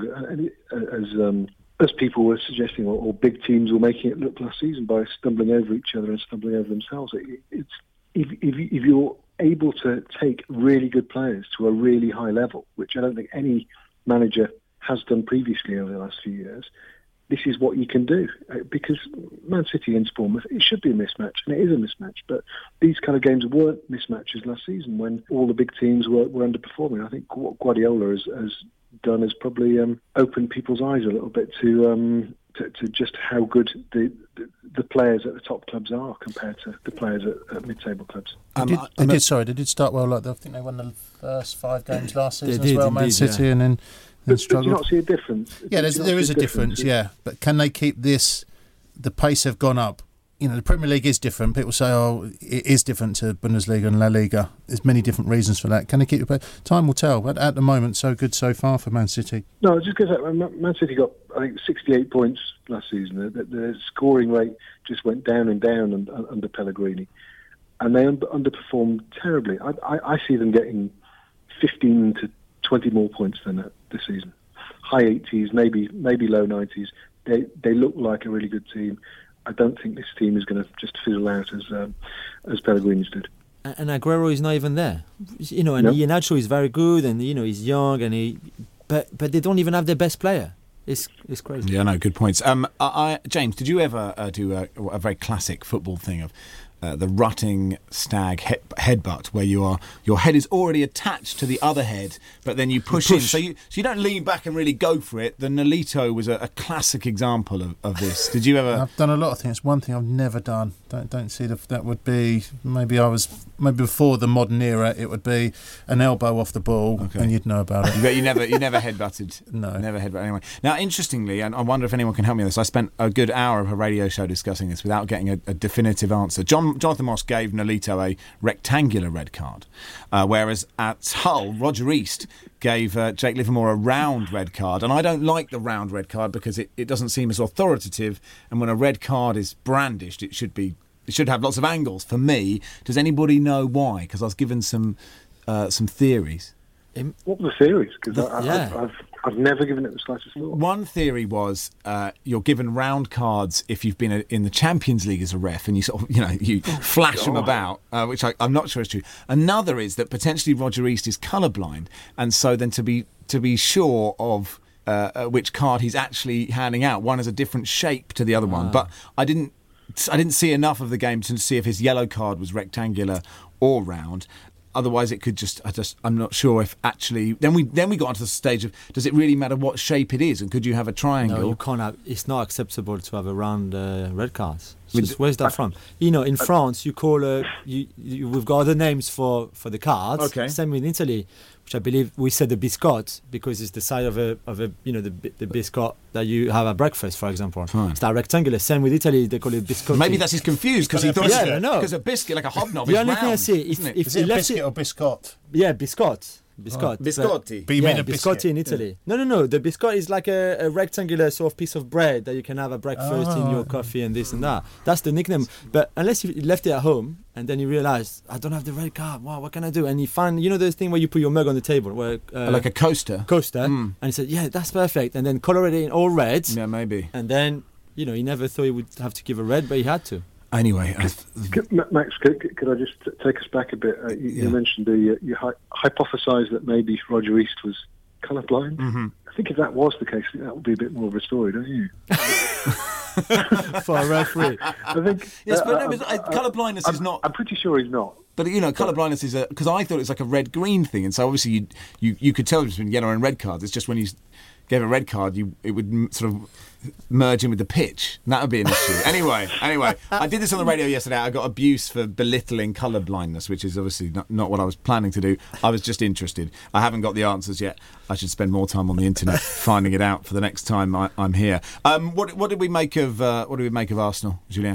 Speaker 6: as um, as people were suggesting, or, or big teams were making it look last season by stumbling over each other and stumbling over themselves. It, it's if, if, if you're able to take really good players to a really high level, which I don't think any manager has done previously over the last few years, this is what you can do. Because Man City and Bournemouth, it should be a mismatch, and it is a mismatch, but these kind of games weren't mismatches last season when all the big teams were, were underperforming. I think what Guardiola has, has done is probably um, opened people's eyes a little bit to um, to, to just how good the, the the players at the top clubs are compared to the players at, at mid-table clubs.
Speaker 5: Um, they did, they did, sorry, they did start well. Like I think they won the first five games last season
Speaker 7: did,
Speaker 5: as well,
Speaker 7: indeed,
Speaker 5: Man City,
Speaker 7: yeah.
Speaker 5: and then, then
Speaker 6: but,
Speaker 5: struggled.
Speaker 6: But do you not see a difference?
Speaker 5: Yeah, there's, there is a difference, difference, yeah. But can they keep this? The pace have gone up. You know, the Premier League is different. People say, oh, it is different to Bundesliga and La Liga. There's many different reasons for that. Can they keep it? But time will tell. But at the moment, so good so far for Man City.
Speaker 6: No, just because Man City got, I think, sixty-eight points last season. The, the scoring rate just went down and down under, under Pellegrini. And they under, underperformed terribly. I, I, I see them getting fifteen to twenty more points than that this season. High eighties, maybe maybe low nineties. They they look like a really good team. I don't think this team is going to just fizzle out as um, as Pellegrini's did.
Speaker 7: And Aguero is not even there, you know. And
Speaker 6: no.
Speaker 7: Iheanacho is very good, and you know he's young, and he, but but they don't even have their best player. It's it's crazy.
Speaker 4: Yeah, no, good points. Um, I, I, James, did you ever uh, do a, a very classic football thing of uh, the rutting stag he- headbutt, where you are your head is already attached to the other head, but then you push, you push. in, so you so you don't lean back and really go for it. The Nolito was a, a classic example of, of this. Did you ever?
Speaker 5: I've done a lot of things. One thing I've never done. Don't don't see that that would be maybe I was maybe before the modern era. It would be an elbow off the ball, okay. and you'd know about it.
Speaker 4: But you never you never headbutted.
Speaker 5: No,
Speaker 4: never headbutted anyone. Now, interestingly, and I wonder if anyone can help me with this. I spent a good hour of a radio show discussing this without getting a, a definitive answer. John Jonathan Moss gave Nolito a rectangular red card, uh, whereas at Hull, Roger East gave uh, Jake Livermore a round red card. And I don't like the round red card because it, it doesn't seem as authoritative. And when a red card is brandished, it should be it should have lots of angles. For me, does anybody know why? Because I was given some uh, some theories.
Speaker 6: What were the theories? Because
Speaker 7: yeah.
Speaker 6: I've, I've I've never given it the slightest thought.
Speaker 4: One theory was uh, you're given round cards if you've been a, in the Champions League as a ref, and you sort of, you know, you flash
Speaker 6: God.
Speaker 4: them about, uh, which I, I'm not sure is true. Another is that potentially Roger East is colourblind, and so then to be to be sure of uh, which card he's actually handing out, one has a different shape to the other one. But I didn't I didn't see enough of the game to see if his yellow card was rectangular or round. Otherwise, it could just. I just. I'm not sure if actually. Then we. Then we got onto the stage of. Does it really matter what shape it is? And could you have a triangle?
Speaker 7: No, you can't have. It's not acceptable to have a round uh, red cards. Just, where's that from? You know, in France, you call a. You, you, we've got other names for, for the cards.
Speaker 4: Okay.
Speaker 7: Same in Italy, which I believe we said the biscotte because it's the side of a of a you know the the biscotte that you have at breakfast, for example.
Speaker 4: Fine.
Speaker 7: It's that rectangular. Same with Italy, they call it biscotti.
Speaker 4: Maybe that's he's confused because he thought
Speaker 7: yeah, no.
Speaker 4: because a biscuit like a hobnob
Speaker 7: the
Speaker 4: is
Speaker 7: only
Speaker 4: round,
Speaker 7: thing I see if,
Speaker 4: isn't it?
Speaker 7: if
Speaker 5: Is it a
Speaker 7: left
Speaker 5: biscuit
Speaker 7: it,
Speaker 5: or biscotte?
Speaker 7: yeah, biscotte. Biscotte.
Speaker 4: Oh, biscotti.
Speaker 5: But you
Speaker 7: yeah,
Speaker 5: mean a
Speaker 7: biscotti
Speaker 5: biscuit?
Speaker 7: in Italy. Yeah. No, no, no. The biscotte is like a, a rectangular sort of piece of bread that you can have at breakfast
Speaker 5: oh.
Speaker 7: in your coffee and this and that. That's the nickname. But unless you left it at home and then you realise, I don't have the red card. Wow, what can I do? And you find, you know, those thing where you put your mug on the table, where uh,
Speaker 4: like a coaster.
Speaker 7: Coaster.
Speaker 4: Mm.
Speaker 7: And he said, yeah, that's perfect. And then colour it in all red.
Speaker 4: Yeah, maybe.
Speaker 7: And then, you know, he never thought he would have to give a red, but he had to.
Speaker 4: Anyway, I
Speaker 6: Could, Max, could, could I just t- take us back a bit? Uh, you,
Speaker 4: Yeah.
Speaker 6: you mentioned the uh, you hy- hypothesised that maybe Roger East was colourblind.
Speaker 4: Mm-hmm.
Speaker 6: I think if that was the case, that would be a bit more of a story, don't you?
Speaker 7: For a referee.
Speaker 6: I think.
Speaker 4: yes,
Speaker 6: uh,
Speaker 4: but no,
Speaker 6: uh,
Speaker 4: but, uh, colour blindness
Speaker 6: I'm,
Speaker 4: is not.
Speaker 6: I'm pretty sure he's not.
Speaker 4: But you know, colour blindness is a because I thought it was like a red green thing, and so obviously you you you could tell between yellow and red cards. It's just when you gave a red card, you it would m- sort of merge in with the pitch. And that would be an issue. Anyway, anyway, I did this on the radio yesterday. I got abuse for belittling colour blindness, which is obviously not, not what I was planning to do. I was just interested. I haven't got the answers yet. I should spend more time on the internet finding it out for the next time I, I'm here. Um, what what did we make of uh, what did we make of Arsenal, Julien?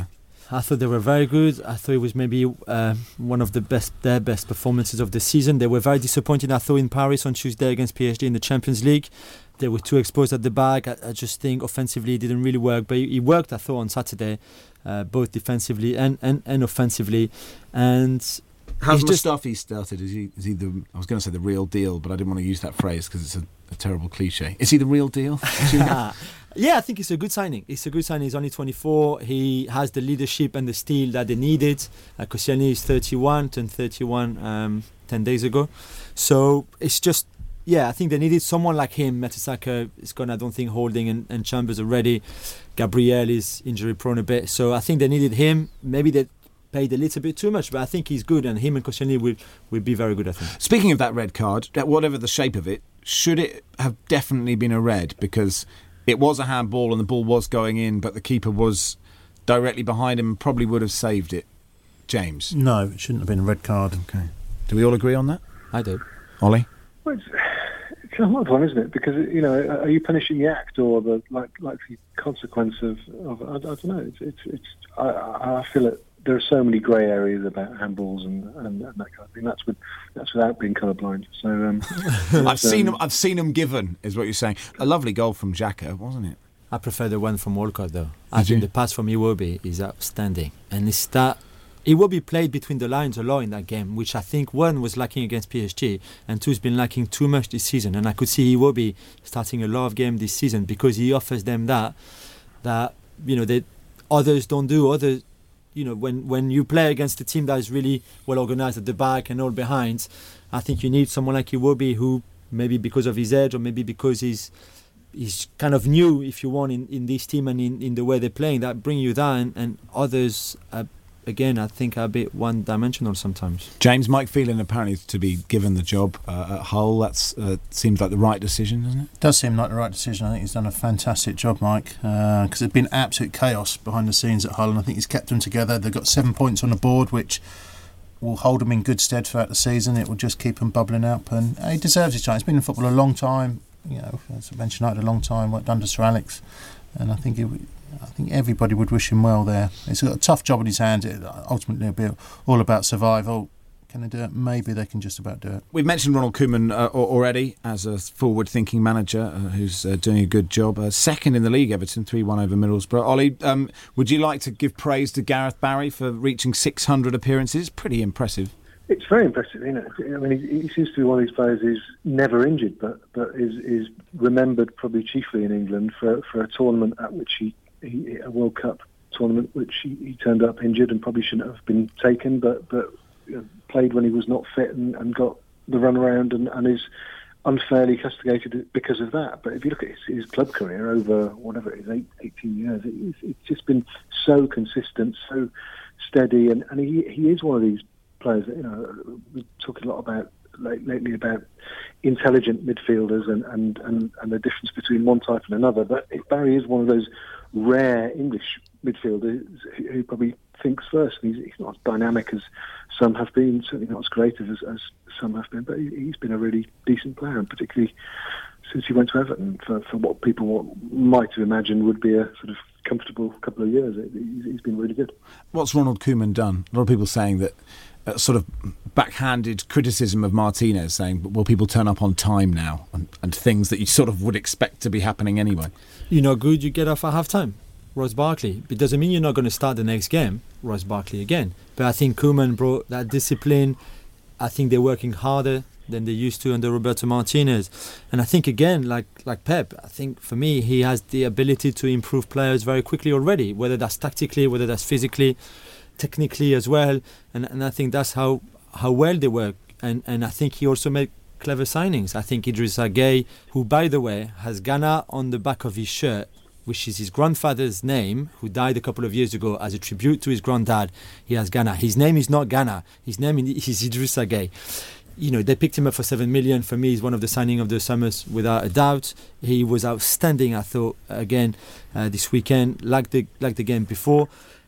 Speaker 7: I thought they were very good. I thought it was maybe uh, one of the best, their best performances of the season. They were very disappointed, I thought, in Paris on Tuesday against P S G in the Champions League. They were too exposed at the back. I, I just think offensively it didn't really work. But it worked, I thought, on Saturday, uh, both defensively and, and, and offensively. And
Speaker 4: how's
Speaker 7: just
Speaker 4: Mustafi started? Is he? Is he the? I was going to say the real deal, but I didn't want to use that phrase because it's a, a terrible cliche. Is he the real deal?
Speaker 7: Yeah, I think it's a good signing. It's a good signing. He's only twenty-four. He has the leadership and the steel that they needed. Uh, Koscielny is thirty-one, turned thirty-one um, ten days ago. So it's just, yeah, I think they needed someone like him. Mertesacker is gone, I don't think Holding and, and Chambers are ready. Gabriel is injury prone a bit. So I think they needed him. Maybe they paid a little bit too much, but I think he's good, and him and Koscielny will, will be very good, I think.
Speaker 4: Speaking of that red card, whatever the shape of it, should it have definitely been a red? Because it was a handball and the ball was going in, but the keeper was directly behind him and probably would have saved it. James?
Speaker 5: No, it shouldn't have been a red card.
Speaker 4: Okay. Do we all agree on that?
Speaker 7: I do.
Speaker 4: Ollie?
Speaker 6: Well, it's, it's a hard one, isn't it? Because, you know, are you punishing the act or the like, like the consequence of, of I, I don't know. It's, it's, it's I, I feel that there are so many grey areas about handballs and, and, and that kind of thing. That's with that's without being colourblind. So um,
Speaker 4: I've seen them. I've seen them given, is what you're saying. A lovely goal from Xhaka, wasn't it?
Speaker 7: I prefer the one from Walcott, though.
Speaker 4: Did
Speaker 7: I think
Speaker 4: you?
Speaker 7: the pass from Iwobi is outstanding, and it's that Iwobi played between the lines a lot in that game, which I think one was lacking against P S G, and two has been lacking too much this season. And I could see Iwobi starting a lot of games this season because he offers them that that you know that others don't do. Others. You know, when, when you play against a team that is really well organised at the back and all behind, I think you need someone like Iwobi who, maybe because of his age or maybe because he's he's kind of new, if you want, in, in this team and in, in the way they're playing, that bring you down. And others, uh, again, I think are a bit one-dimensional sometimes.
Speaker 4: James, Mike Phelan apparently to be given the job uh, at Hull. That uh, seems like the right decision, doesn't it?
Speaker 5: It does seem like the right decision. I think he's done a fantastic job, Mike, because uh, there's been absolute chaos behind the scenes at Hull, and I think he's kept them together. They've got seven points on the board, which will hold them in good stead throughout the season. It will just keep them bubbling up, and uh, he deserves his chance. He's been in football a long time, you know, as I mentioned, United a long time, worked under Sir Alex, and I think he I think everybody would wish him well there. He's got a tough job on his hands. It ultimately will be all about survival. Can they do it? Maybe they can just about do it.
Speaker 4: We've mentioned Ronald Koeman uh, already as a forward-thinking manager uh, who's uh, doing a good job. Uh, second in the league, Everton, three one over Middlesbrough. Ollie, um, would you like to give praise to Gareth Barry for reaching six hundred appearances? Pretty impressive.
Speaker 6: It's very impressive, isn't it? I mean, he, he seems to be one of these players who's never injured, but but is is remembered probably chiefly in England for for a tournament at which he, he a World Cup tournament which he, he turned up injured and probably shouldn't have been taken, but but you know, played when he was not fit and, and got the run around and, and is unfairly castigated because of that. But if you look at his, his club career over whatever it is, eight, eighteen years, it's, it's just been so consistent, so steady, and, and he he is one of these players that, you know, we talk a lot about lately about intelligent midfielders and, and, and, and the difference between one type and another. But Barry is one of those rare English midfielders who, who probably thinks first. And he's, he's not as dynamic as some have been, certainly not as creative as, as some have been, but he, he's been a really decent player, and particularly since he went to Everton for, for what people might have imagined would be a sort of comfortable couple of years. He's, he's been really good.
Speaker 4: What's Ronald Koeman done? A lot of people saying that uh, sort of backhanded criticism of Martinez, saying, will people turn up on time now? And, and things that you sort of would expect to be happening anyway.
Speaker 7: You're not good, you get off at half-time. Ross Barkley. It doesn't mean you're not going to start the next game, Ross Barkley again. But I think Koeman brought that discipline. I think they're working harder than they used to under Roberto Martinez. And I think, again, like like Pep, I think for me, he has the ability to improve players very quickly already, whether that's tactically, whether that's physically, technically as well. And and I think that's how, how well they work. And, and I think he also made clever signings. I think Idrissa Gueye, who, by the way, has Ghana on the back of his shirt, which is his grandfather's name, who died a couple of years ago as a tribute to his granddad. He has Ghana. His name is not Ghana. His name is Idrissa Gueye. You know, they picked him up for seven million. For me, he's one of the signing of the summers without a doubt. He was outstanding, I thought, again uh, this weekend, like the like the game before.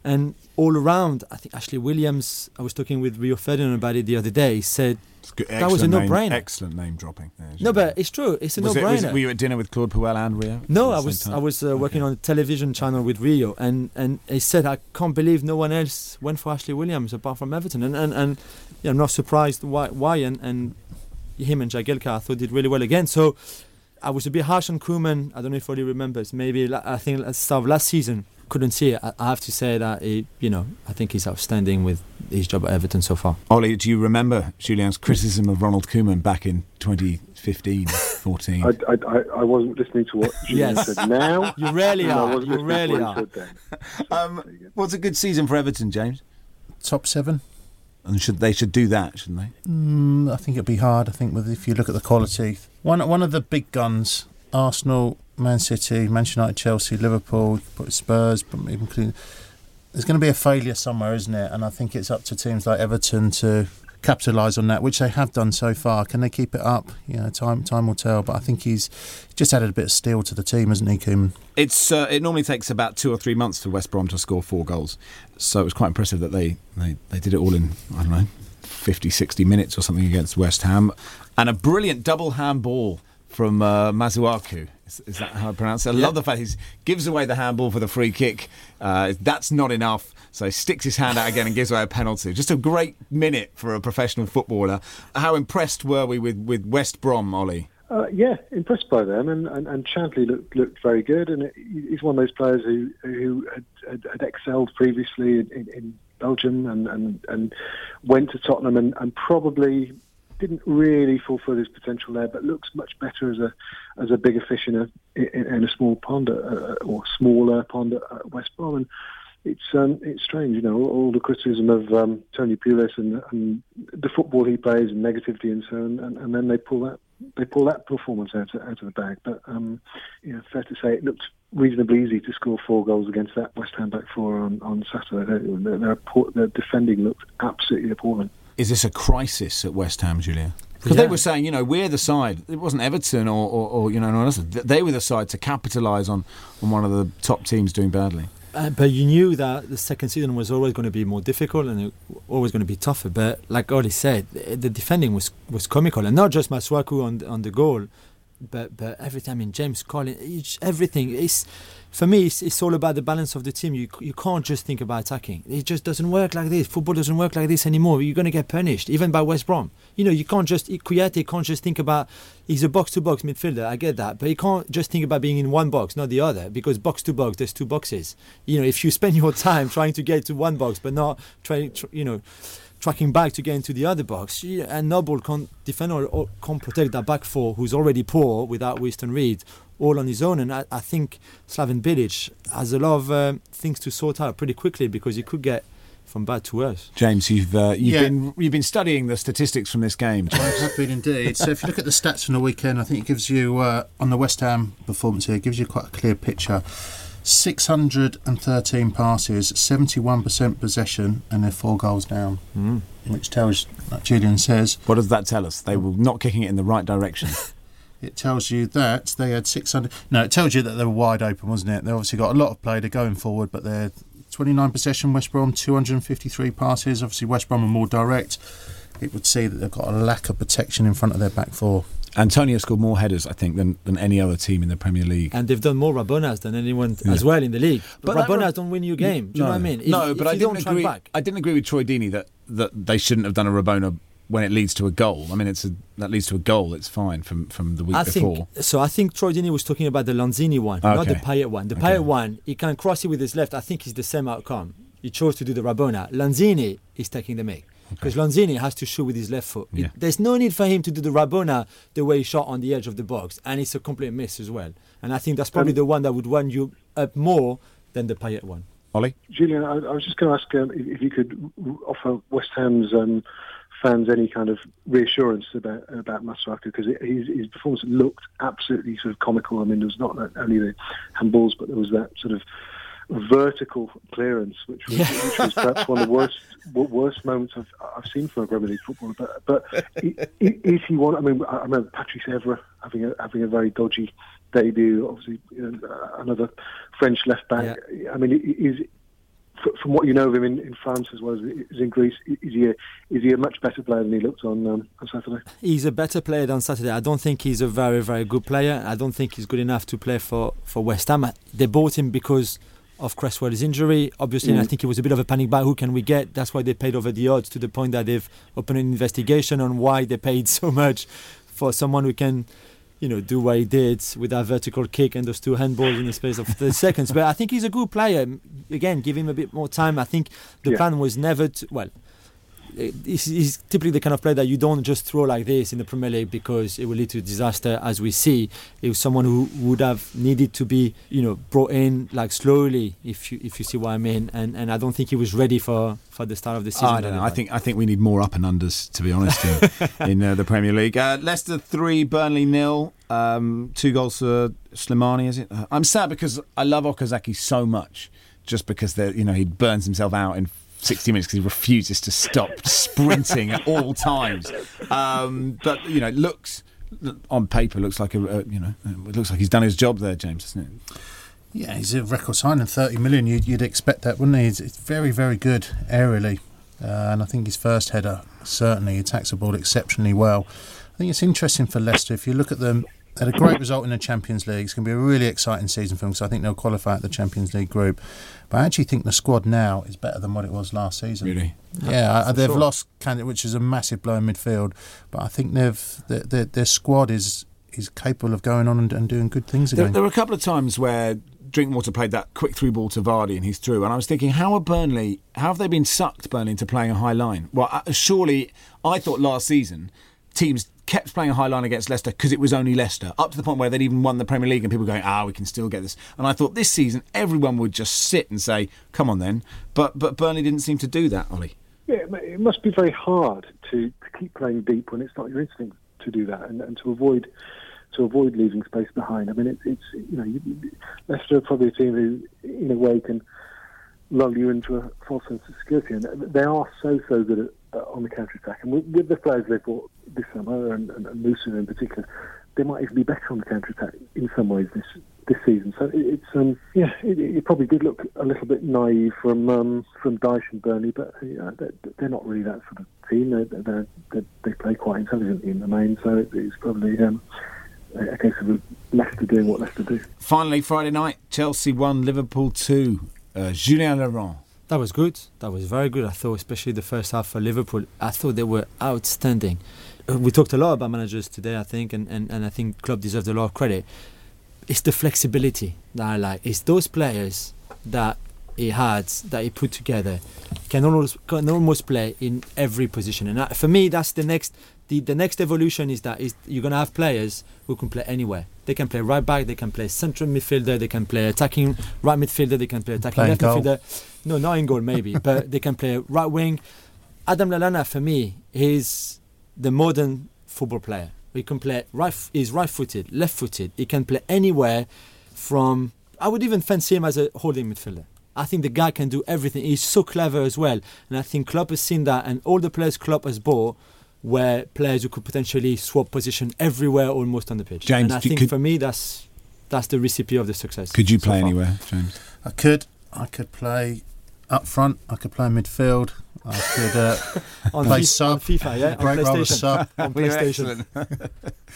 Speaker 7: And all around, I think Ashley Williams, I was talking with Rio Ferdinand about it the other day, he said that was a no-brainer.
Speaker 4: Name, excellent name dropping. There,
Speaker 7: no, but it's true. It's a
Speaker 4: was
Speaker 7: no-brainer.
Speaker 4: It, was it, were you at dinner with Claude Puel and Rio?
Speaker 7: No, I was I was uh, working okay. on a television channel with Rio, and, and he said, I can't believe no one else went for Ashley Williams apart from Everton. And, and, and yeah, I'm not surprised why, why and, and him and Jagielka, I thought, did really well again. So I was a bit harsh on Koeman. I don't know if Oli remembers. Maybe, I think, at the start of last season, couldn't see it. I have to say that he, you know, I think he's outstanding with his job at Everton so far.
Speaker 4: Oli, do you remember Julien's criticism of Ronald Koeman back in twenty fifteen, fourteen?
Speaker 6: I, I, I wasn't listening to what Julien
Speaker 7: yes.
Speaker 6: said now.
Speaker 7: You really
Speaker 6: no,
Speaker 7: are. You really are.
Speaker 4: um, what's a good season for Everton, James?
Speaker 5: Top seven.
Speaker 4: And should they should do that, shouldn't they?
Speaker 5: Mm, I think it'd be hard. I think with if you look at the quality, one one of the big guns, Arsenal, Man City, Manchester United, Chelsea, Liverpool, Spurs, but even there's going to be a failure somewhere, isn't it? And I think it's up to teams like Everton to capitalise on that, which they have done so far. Can they keep it up? You know, time time will tell. But I think he's just added a bit of steel to the team, hasn't he, Koeman?
Speaker 4: It's uh, it normally takes about two or three months for West Brom to score four goals, so it was quite impressive that they, they, they did it all in, I don't know, fifty, sixty minutes or something against West Ham. And a brilliant double handball from uh, Masuaku. Is, is that how I pronounce it? I yeah. love the fact he gives away the handball for the free kick. Uh, that's not enough, so he sticks his hand out again and gives away a penalty. Just a great minute for a professional footballer. How impressed were we with, with West Brom, Ollie?
Speaker 6: Uh, yeah, impressed by them, and, and, and Chantley looked looked very good, and it, he's one of those players who who had, had, had excelled previously in, in Belgium and, and, and went to Tottenham and, and probably didn't really fulfil his potential there, but looks much better as a as a bigger fish in a in, in a small pond uh, or smaller pond at West Brom. And it's um, it's strange, you know, all, all the criticism of um, Tony Pulis and, and the football he plays and negativity and so on, and, and then they pull that they pull that performance out of, out of the bag. But um, you know, fair to say, it looked reasonably easy to score four goals against that West Ham back four on, on Saturday. Their, their, their defending looked absolutely appalling.
Speaker 4: Is this a crisis at West Ham, Julia? Because yeah. they were saying, you know, we're the side. It wasn't Everton or, or, or you know, no one else. They were the side to capitalise on, on one of the top teams doing badly.
Speaker 7: Uh, but you knew that the second season was always going to be more difficult and always going to be tougher. But like Oli said, the defending was, was comical, and not just Masuaku on on the goal, but but every time in James Collins, everything is. For me, it's, it's all about the balance of the team. You you can't just think about attacking. It just doesn't work like this. Football doesn't work like this anymore. You're going to get punished, even by West Brom. You know, you can't just... Kouyaté can't just think about... He's a box-to-box midfielder, I get that. But he can't just think about being in one box, not the other. Because box-to-box, there's two boxes. You know, if you spend your time trying to get to one box, but not trying, tr- you know... tracking back to get into the other box, and Noble can't defend or, or can't protect that back four, who's already poor without Winston Reid, all on his own. And I, I think Slaven Bilic has a lot of uh, things to sort out pretty quickly, because he could get from bad to worse.
Speaker 4: James, you've uh, you've yeah. been you've been studying the statistics from this game.
Speaker 5: I have been indeed. So if you look at the stats from the weekend, I think it gives you uh, on the West Ham performance here, it gives you quite a clear picture. six hundred thirteen passes, seventy-one percent possession, and they're four goals down. Mm. Which tells, like Julian says...
Speaker 4: What does that tell us? They were not kicking it in the right direction.
Speaker 5: It tells you that they had six hundred... No, it tells you that they were wide open, wasn't it? They obviously got a lot of play. They're going forward, but they're twenty-nine possession, West Brom, two hundred fifty-three passes. Obviously, West Brom are more direct. It would see that they've got a lack of protection in front of their back four.
Speaker 4: Antonio scored more headers, I think, than, than any other team in the Premier League.
Speaker 7: And they've done more Rabonas than anyone yeah. as well in the league. But, but Rabonas ra- don't win you a game. Do you
Speaker 4: no.
Speaker 7: know what I mean? If,
Speaker 4: no, but
Speaker 7: if
Speaker 4: I didn't agree.
Speaker 7: Back.
Speaker 4: I didn't agree with Troy Deeney that, that they shouldn't have done a Rabona when it leads to a goal. I mean, it's a, that leads to a goal. It's fine from, from the week
Speaker 7: I
Speaker 4: before.
Speaker 7: Think, so I think Troy Deeney was talking about the Lanzini one, okay. not the Payet one. The okay. Payet one, he can cross it with his left. I think it's the same outcome. He chose to do the Rabona. Lanzini is taking the make. Because okay. Lanzini has to shoot with his left foot.
Speaker 4: Yeah.
Speaker 7: It, there's no need for him to do the Rabona the way he shot on the edge of the box. And it's a complete miss as well. And I think that's probably um, the one that would wind you up more than the Payet one.
Speaker 4: Ollie?
Speaker 6: Julian, I, I was just going to ask um, if, if you could offer West Ham's um, fans any kind of reassurance about about Masuaku, because his, his performance looked absolutely sort of comical. I mean, there was not only the handballs, but there was that sort of vertical clearance, which was, yeah. which was perhaps one of the worst worst moments I've, I've seen for a Premier League footballer. But, but is he one? I mean, I remember Patrice Evra having a having a very dodgy debut. Obviously, you know, another French left back.
Speaker 7: Yeah.
Speaker 6: I mean, is from what you know of him in, in France as well as in Greece, is he a, is he a much better player than he looked on um, on Saturday?
Speaker 7: He's a better player than Saturday. I don't think he's a very, very good player. I don't think he's good enough to play for, for West Ham. They bought him because of Cresswell's injury, obviously, mm. and I think it was a bit of a panic buy. Who can we get? That's why they paid over the odds, to the point that they've opened an investigation on why they paid so much for someone who can, you know, do what he did with that vertical kick and those two handballs in the space of thirty seconds. But I think he's a good player. Again, give him a bit more time. I think the yeah. plan was never to, well, he's, he's typically the kind of player that you don't just throw like this in the Premier League because it will lead to disaster, as we see. It was someone who would have needed to be, you know, brought in like slowly, if you if you see what I mean. And and I don't think he was ready for, for the start of the season.
Speaker 4: I don't know. I think I think we need more up and unders, to be honest, in, in uh, the Premier League. Uh, Leicester three, Burnley nil. Um, two goals for Slimani, is it? Uh, I'm sad because I love Okazaki so much, just because you know he burns himself out in sixty minutes because he refuses to stop sprinting at all times. Um, but you know, it looks on paper looks like a uh, you know it looks like he's done his job there, James, doesn't it?
Speaker 5: Yeah, he's a record signing, thirty million. You'd, you'd expect that, wouldn't he? It's, it's very, very good aerially, uh, and I think his first header certainly attacks the ball exceptionally well. I think it's interesting for Leicester if you look at them. Had a great result in the Champions League. It's going to be a really exciting season for them, so I think they'll qualify at the Champions League group. But I actually think the squad now is better than what it was last season.
Speaker 4: Really?
Speaker 5: Yeah, I, they've sure. lost Candidate, which is a massive blow in midfield. But I think they've their, their, their squad is is capable of going on and, and doing good things again.
Speaker 4: There, there were a couple of times where Drinkwater played that quick through ball to Vardy and he's through. And I was thinking, how are Burnley? How have they been sucked, Burnley, into playing a high line? Well, uh, surely I thought last season teams kept playing a high line against Leicester because it was only Leicester, up to the point where they'd even won the Premier League and people were going, ah, we can still get this. And I thought this season everyone would just sit and say, come on then. But but Burnley didn't seem to do that, Ollie.
Speaker 6: Yeah, it must be very hard to, to keep playing deep when it's not your instinct to do that, and, and to avoid to avoid leaving space behind. I mean, it, it's you know, you, Leicester are probably a team who, in a way, can lull you into a false sense of security, and they are so so good at Uh, on the counter-attack, and with, with the players they've bought this summer, and, and, and Musa in particular, they might even be better on the counter-attack in some ways this this season. So it, it's um yeah, it, it probably did look a little bit naive from um, from Dyche and Burnley, but uh, they're, they're not really that sort of team. They're, they're, they're, they play quite intelligently in the main, so it, it's probably um, a case of Leicester doing what Leicester do.
Speaker 4: Finally, Friday night, Chelsea one, Liverpool two. Uh, Julien Laurent.
Speaker 7: That was good. That was very good. I thought, especially the first half for Liverpool, I thought they were outstanding. Uh, we talked a lot about managers today, I think, and, and, and I think Klopp deserves a lot of credit. It's the flexibility that I like. It's those players that he had, that he put together, can almost, can almost play in every position. And that, for me, that's the next the, the next evolution is that is you're going to have players who can play anywhere. They can play right back, they can play central midfielder, they can play attacking right midfielder, they can play attacking
Speaker 5: Playing
Speaker 7: left
Speaker 5: goal.
Speaker 7: midfielder. No, not in goal maybe, but they can play right wing. Adam Lallana, for me, is the modern football player. He can play right. He's right-footed, left-footed. He can play anywhere. From I would even fancy him as a holding midfielder. I think the guy can do everything. He's so clever as well, and I think Klopp has seen that. And all the players Klopp has bought were players who could potentially swap position everywhere, almost on the pitch.
Speaker 4: James,
Speaker 7: and I think
Speaker 4: could,
Speaker 7: for me, that's that's the recipe of the success.
Speaker 4: Could you
Speaker 7: so
Speaker 4: play
Speaker 7: far.
Speaker 4: anywhere, James?
Speaker 5: I could. I could play up front. I could play midfield. I could uh,
Speaker 7: on
Speaker 5: play
Speaker 7: FIFA,
Speaker 5: sub.
Speaker 7: on FIFA, yeah,
Speaker 5: Great
Speaker 7: on
Speaker 5: role
Speaker 7: PlayStation.
Speaker 5: as sub.
Speaker 7: on PlayStation.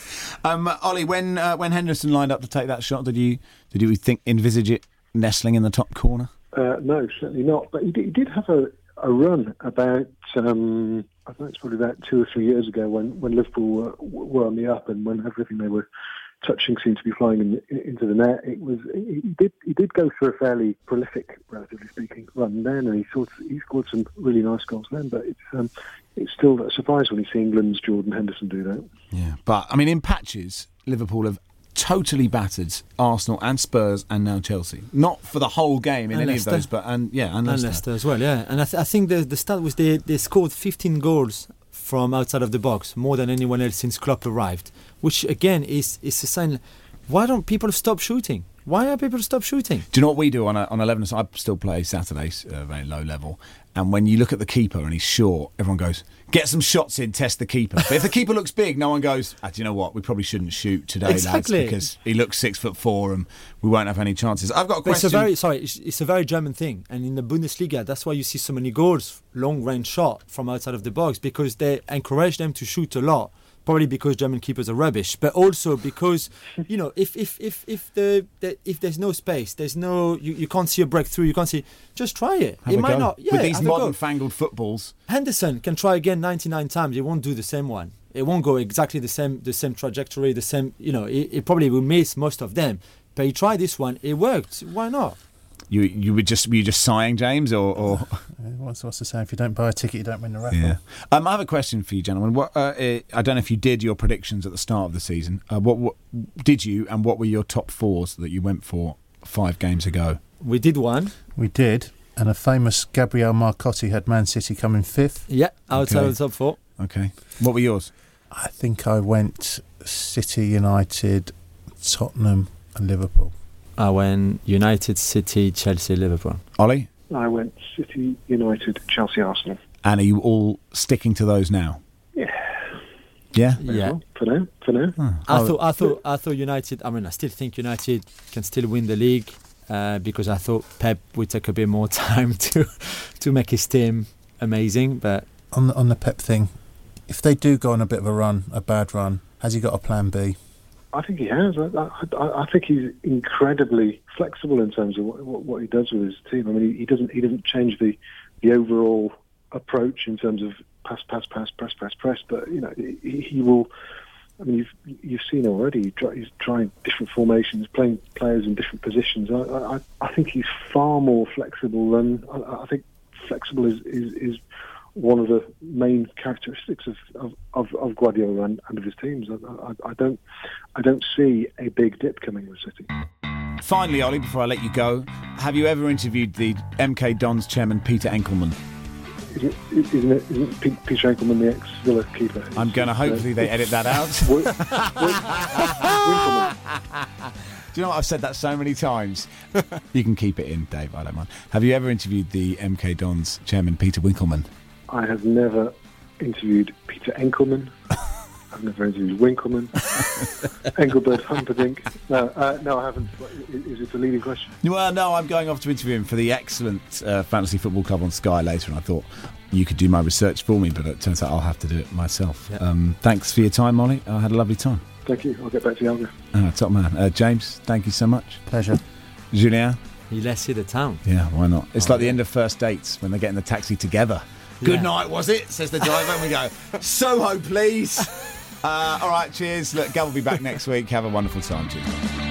Speaker 4: um, Ollie, when uh, when Henderson lined up to take that shot, did you did you think envisage it nestling in the top corner?
Speaker 6: Uh, no, certainly not. But he did, he did have a, a run about um, I think it's probably about two or three years ago when when Liverpool were, were on the up and when everything they were touching seemed to be flying in, in, into the net. It was he did he did go through a fairly prolific, relatively speaking, run then, and he sort of, he scored some really nice goals then. But it's um, it's still a surprise when you see England's Jordan Henderson do that.
Speaker 4: Yeah, but I mean, in patches, Liverpool have totally battered Arsenal and Spurs and now Chelsea. Not for the whole game in
Speaker 7: and
Speaker 4: any
Speaker 7: Leicester.
Speaker 4: of those, but and yeah, and,
Speaker 7: and
Speaker 4: Leicester.
Speaker 7: Leicester as well. Yeah, and I, th- I think the the stat was they they scored fifteen goals from outside of the box, more than anyone else since Klopp arrived. Which again is is a sign. Why don't people stop shooting? Why are people stop shooting?
Speaker 4: Do you know what we do on a, on eleven? I still play Saturdays, uh, very low level. And when you look at the keeper and he's short, everyone goes, get some shots in, test the keeper. But if the keeper looks big, no one goes, ah, do you know what? We probably shouldn't shoot today,
Speaker 7: exactly.
Speaker 4: lads, because he looks six foot four and we won't have any chances. I've got a question.
Speaker 7: It's a very sorry. It's, it's a very German thing, and in the Bundesliga, that's why you see so many goals, long range shot from outside of the box, because they encourage them to shoot a lot. Probably because German keepers are rubbish, but also because, you know, if if if if the, the if there's no space, there's no you, you can't see a breakthrough, you can't see. Just try it.
Speaker 4: Have
Speaker 7: it
Speaker 4: a
Speaker 7: might
Speaker 4: go.
Speaker 7: not. Yeah,
Speaker 4: with these
Speaker 7: have a
Speaker 4: modern
Speaker 7: go.
Speaker 4: fangled footballs.
Speaker 7: Henderson can try again ninety-nine times. It won't do the same one. It won't go exactly the same the same trajectory, the same. You know, it, it probably will miss most of them. But he tried this one. It worked. Why not?
Speaker 4: You you were just were you just sighing, James, or, or?
Speaker 5: What's what's the saying? If you don't buy a ticket, you don't win the raffle.
Speaker 4: Yeah. Um, I have a question for you, gentlemen. What uh, I don't know if you did your predictions at the start of the season. Uh, what, what did you, and what were your top fours that you went for five games ago?
Speaker 7: We did one.
Speaker 5: We did, and a famous Gabriel Marcotti had Man City coming fifth.
Speaker 7: Yeah, outside
Speaker 4: Okay.
Speaker 7: of the top four.
Speaker 4: Okay. What were yours?
Speaker 5: I think I went City, United, Tottenham, and Liverpool.
Speaker 7: I went United, City, Chelsea, Liverpool.
Speaker 4: Ollie?
Speaker 6: I went City, United, Chelsea, Arsenal.
Speaker 4: And are you all sticking to those now?
Speaker 6: Yeah.
Speaker 4: Yeah?
Speaker 7: Yeah.
Speaker 6: Well, for now, for now.
Speaker 4: Oh.
Speaker 7: I
Speaker 4: Oh.
Speaker 7: thought, I thought, I thought United. I mean, I still think United can still win the league uh, because I thought Pep would take a bit more time to to make his team amazing. But
Speaker 5: On the, on the Pep thing, if they do go on a bit of a run, a bad run, has he got a plan B?
Speaker 6: I think he has. I, I, I think he's incredibly flexible in terms of what, what, what he does with his team. I mean, he, he doesn't he doesn't change the the overall approach in terms of pass, pass, pass, press, press, press. But you know, he, he will. I mean, you've you've seen already. He's trying different formations, playing players in different positions. I I, I think he's far more flexible than I, I think. Flexible is, is, is one of the main characteristics of, of, of, of Guardiola and, and of his teams. I, I, I don't I don't see a big dip coming with City.
Speaker 4: Finally, Ollie, before I let you go, have you ever interviewed the M K Dons chairman, Peter Enkelman?
Speaker 6: Isn't, isn't, it, isn't Peter Enkelman the ex-Villa keeper?
Speaker 4: I'm going to hopefully
Speaker 6: uh,
Speaker 4: they edit that out.
Speaker 6: Win- Winkelman.
Speaker 4: Do you know what? I've said that so many times. You can keep it in, Dave. I don't mind. Have you ever interviewed the M K Dons chairman, Peter Winkelman?
Speaker 6: I have never interviewed Peter Enkelman. I've never interviewed Winkelman. Engelbert Humperdinck. No, uh, no, I haven't. Is it a leading question?
Speaker 4: Well, no, I'm going off to interview him for the excellent uh, Fantasy Football Club on Sky later, and I thought you could do my research for me, but it turns out I'll have to do it myself.
Speaker 7: Yeah.
Speaker 4: Um, thanks for your time, Molly. I had a lovely time.
Speaker 6: Thank you. I'll get back to you, Alga.
Speaker 4: Oh, top man. Uh, James, thank you so much.
Speaker 5: Pleasure.
Speaker 4: Julien?
Speaker 7: he lets see the town.
Speaker 4: Yeah, why not? It's
Speaker 7: Oh,
Speaker 4: like the
Speaker 7: yeah.
Speaker 4: end of first dates when they get in the taxi together. Good
Speaker 7: Yeah.
Speaker 4: night, was it? Says the driver, and we go, Soho, please. Uh, all right, cheers. Look, Gav will be back next week. Have a wonderful time. Cheers.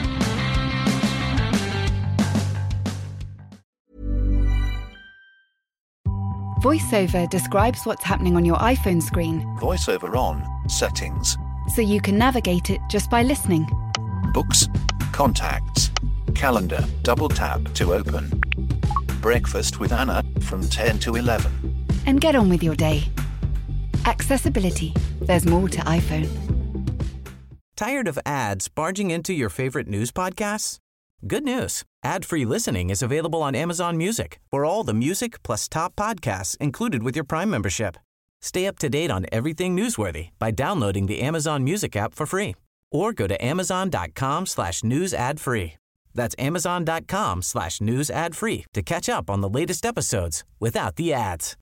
Speaker 1: VoiceOver describes what's happening on your iPhone screen
Speaker 2: VoiceOver on. Settings.
Speaker 1: so you can navigate it just by listening.
Speaker 2: Books. Contacts. Calendar. Double tap to open. Breakfast with Anna from ten to eleven.
Speaker 1: And get on with your day. Accessibility. There's more to iPhone.
Speaker 11: Tired of ads barging into your favorite news podcasts? Good news. Ad-free listening is available on Amazon Music for all the music plus top podcasts included with your Prime membership. Stay up to date on everything newsworthy by downloading the Amazon Music app for free or go to amazon.com slash news ad free. That's amazon.com slash news ad free to catch up on the latest episodes without the ads.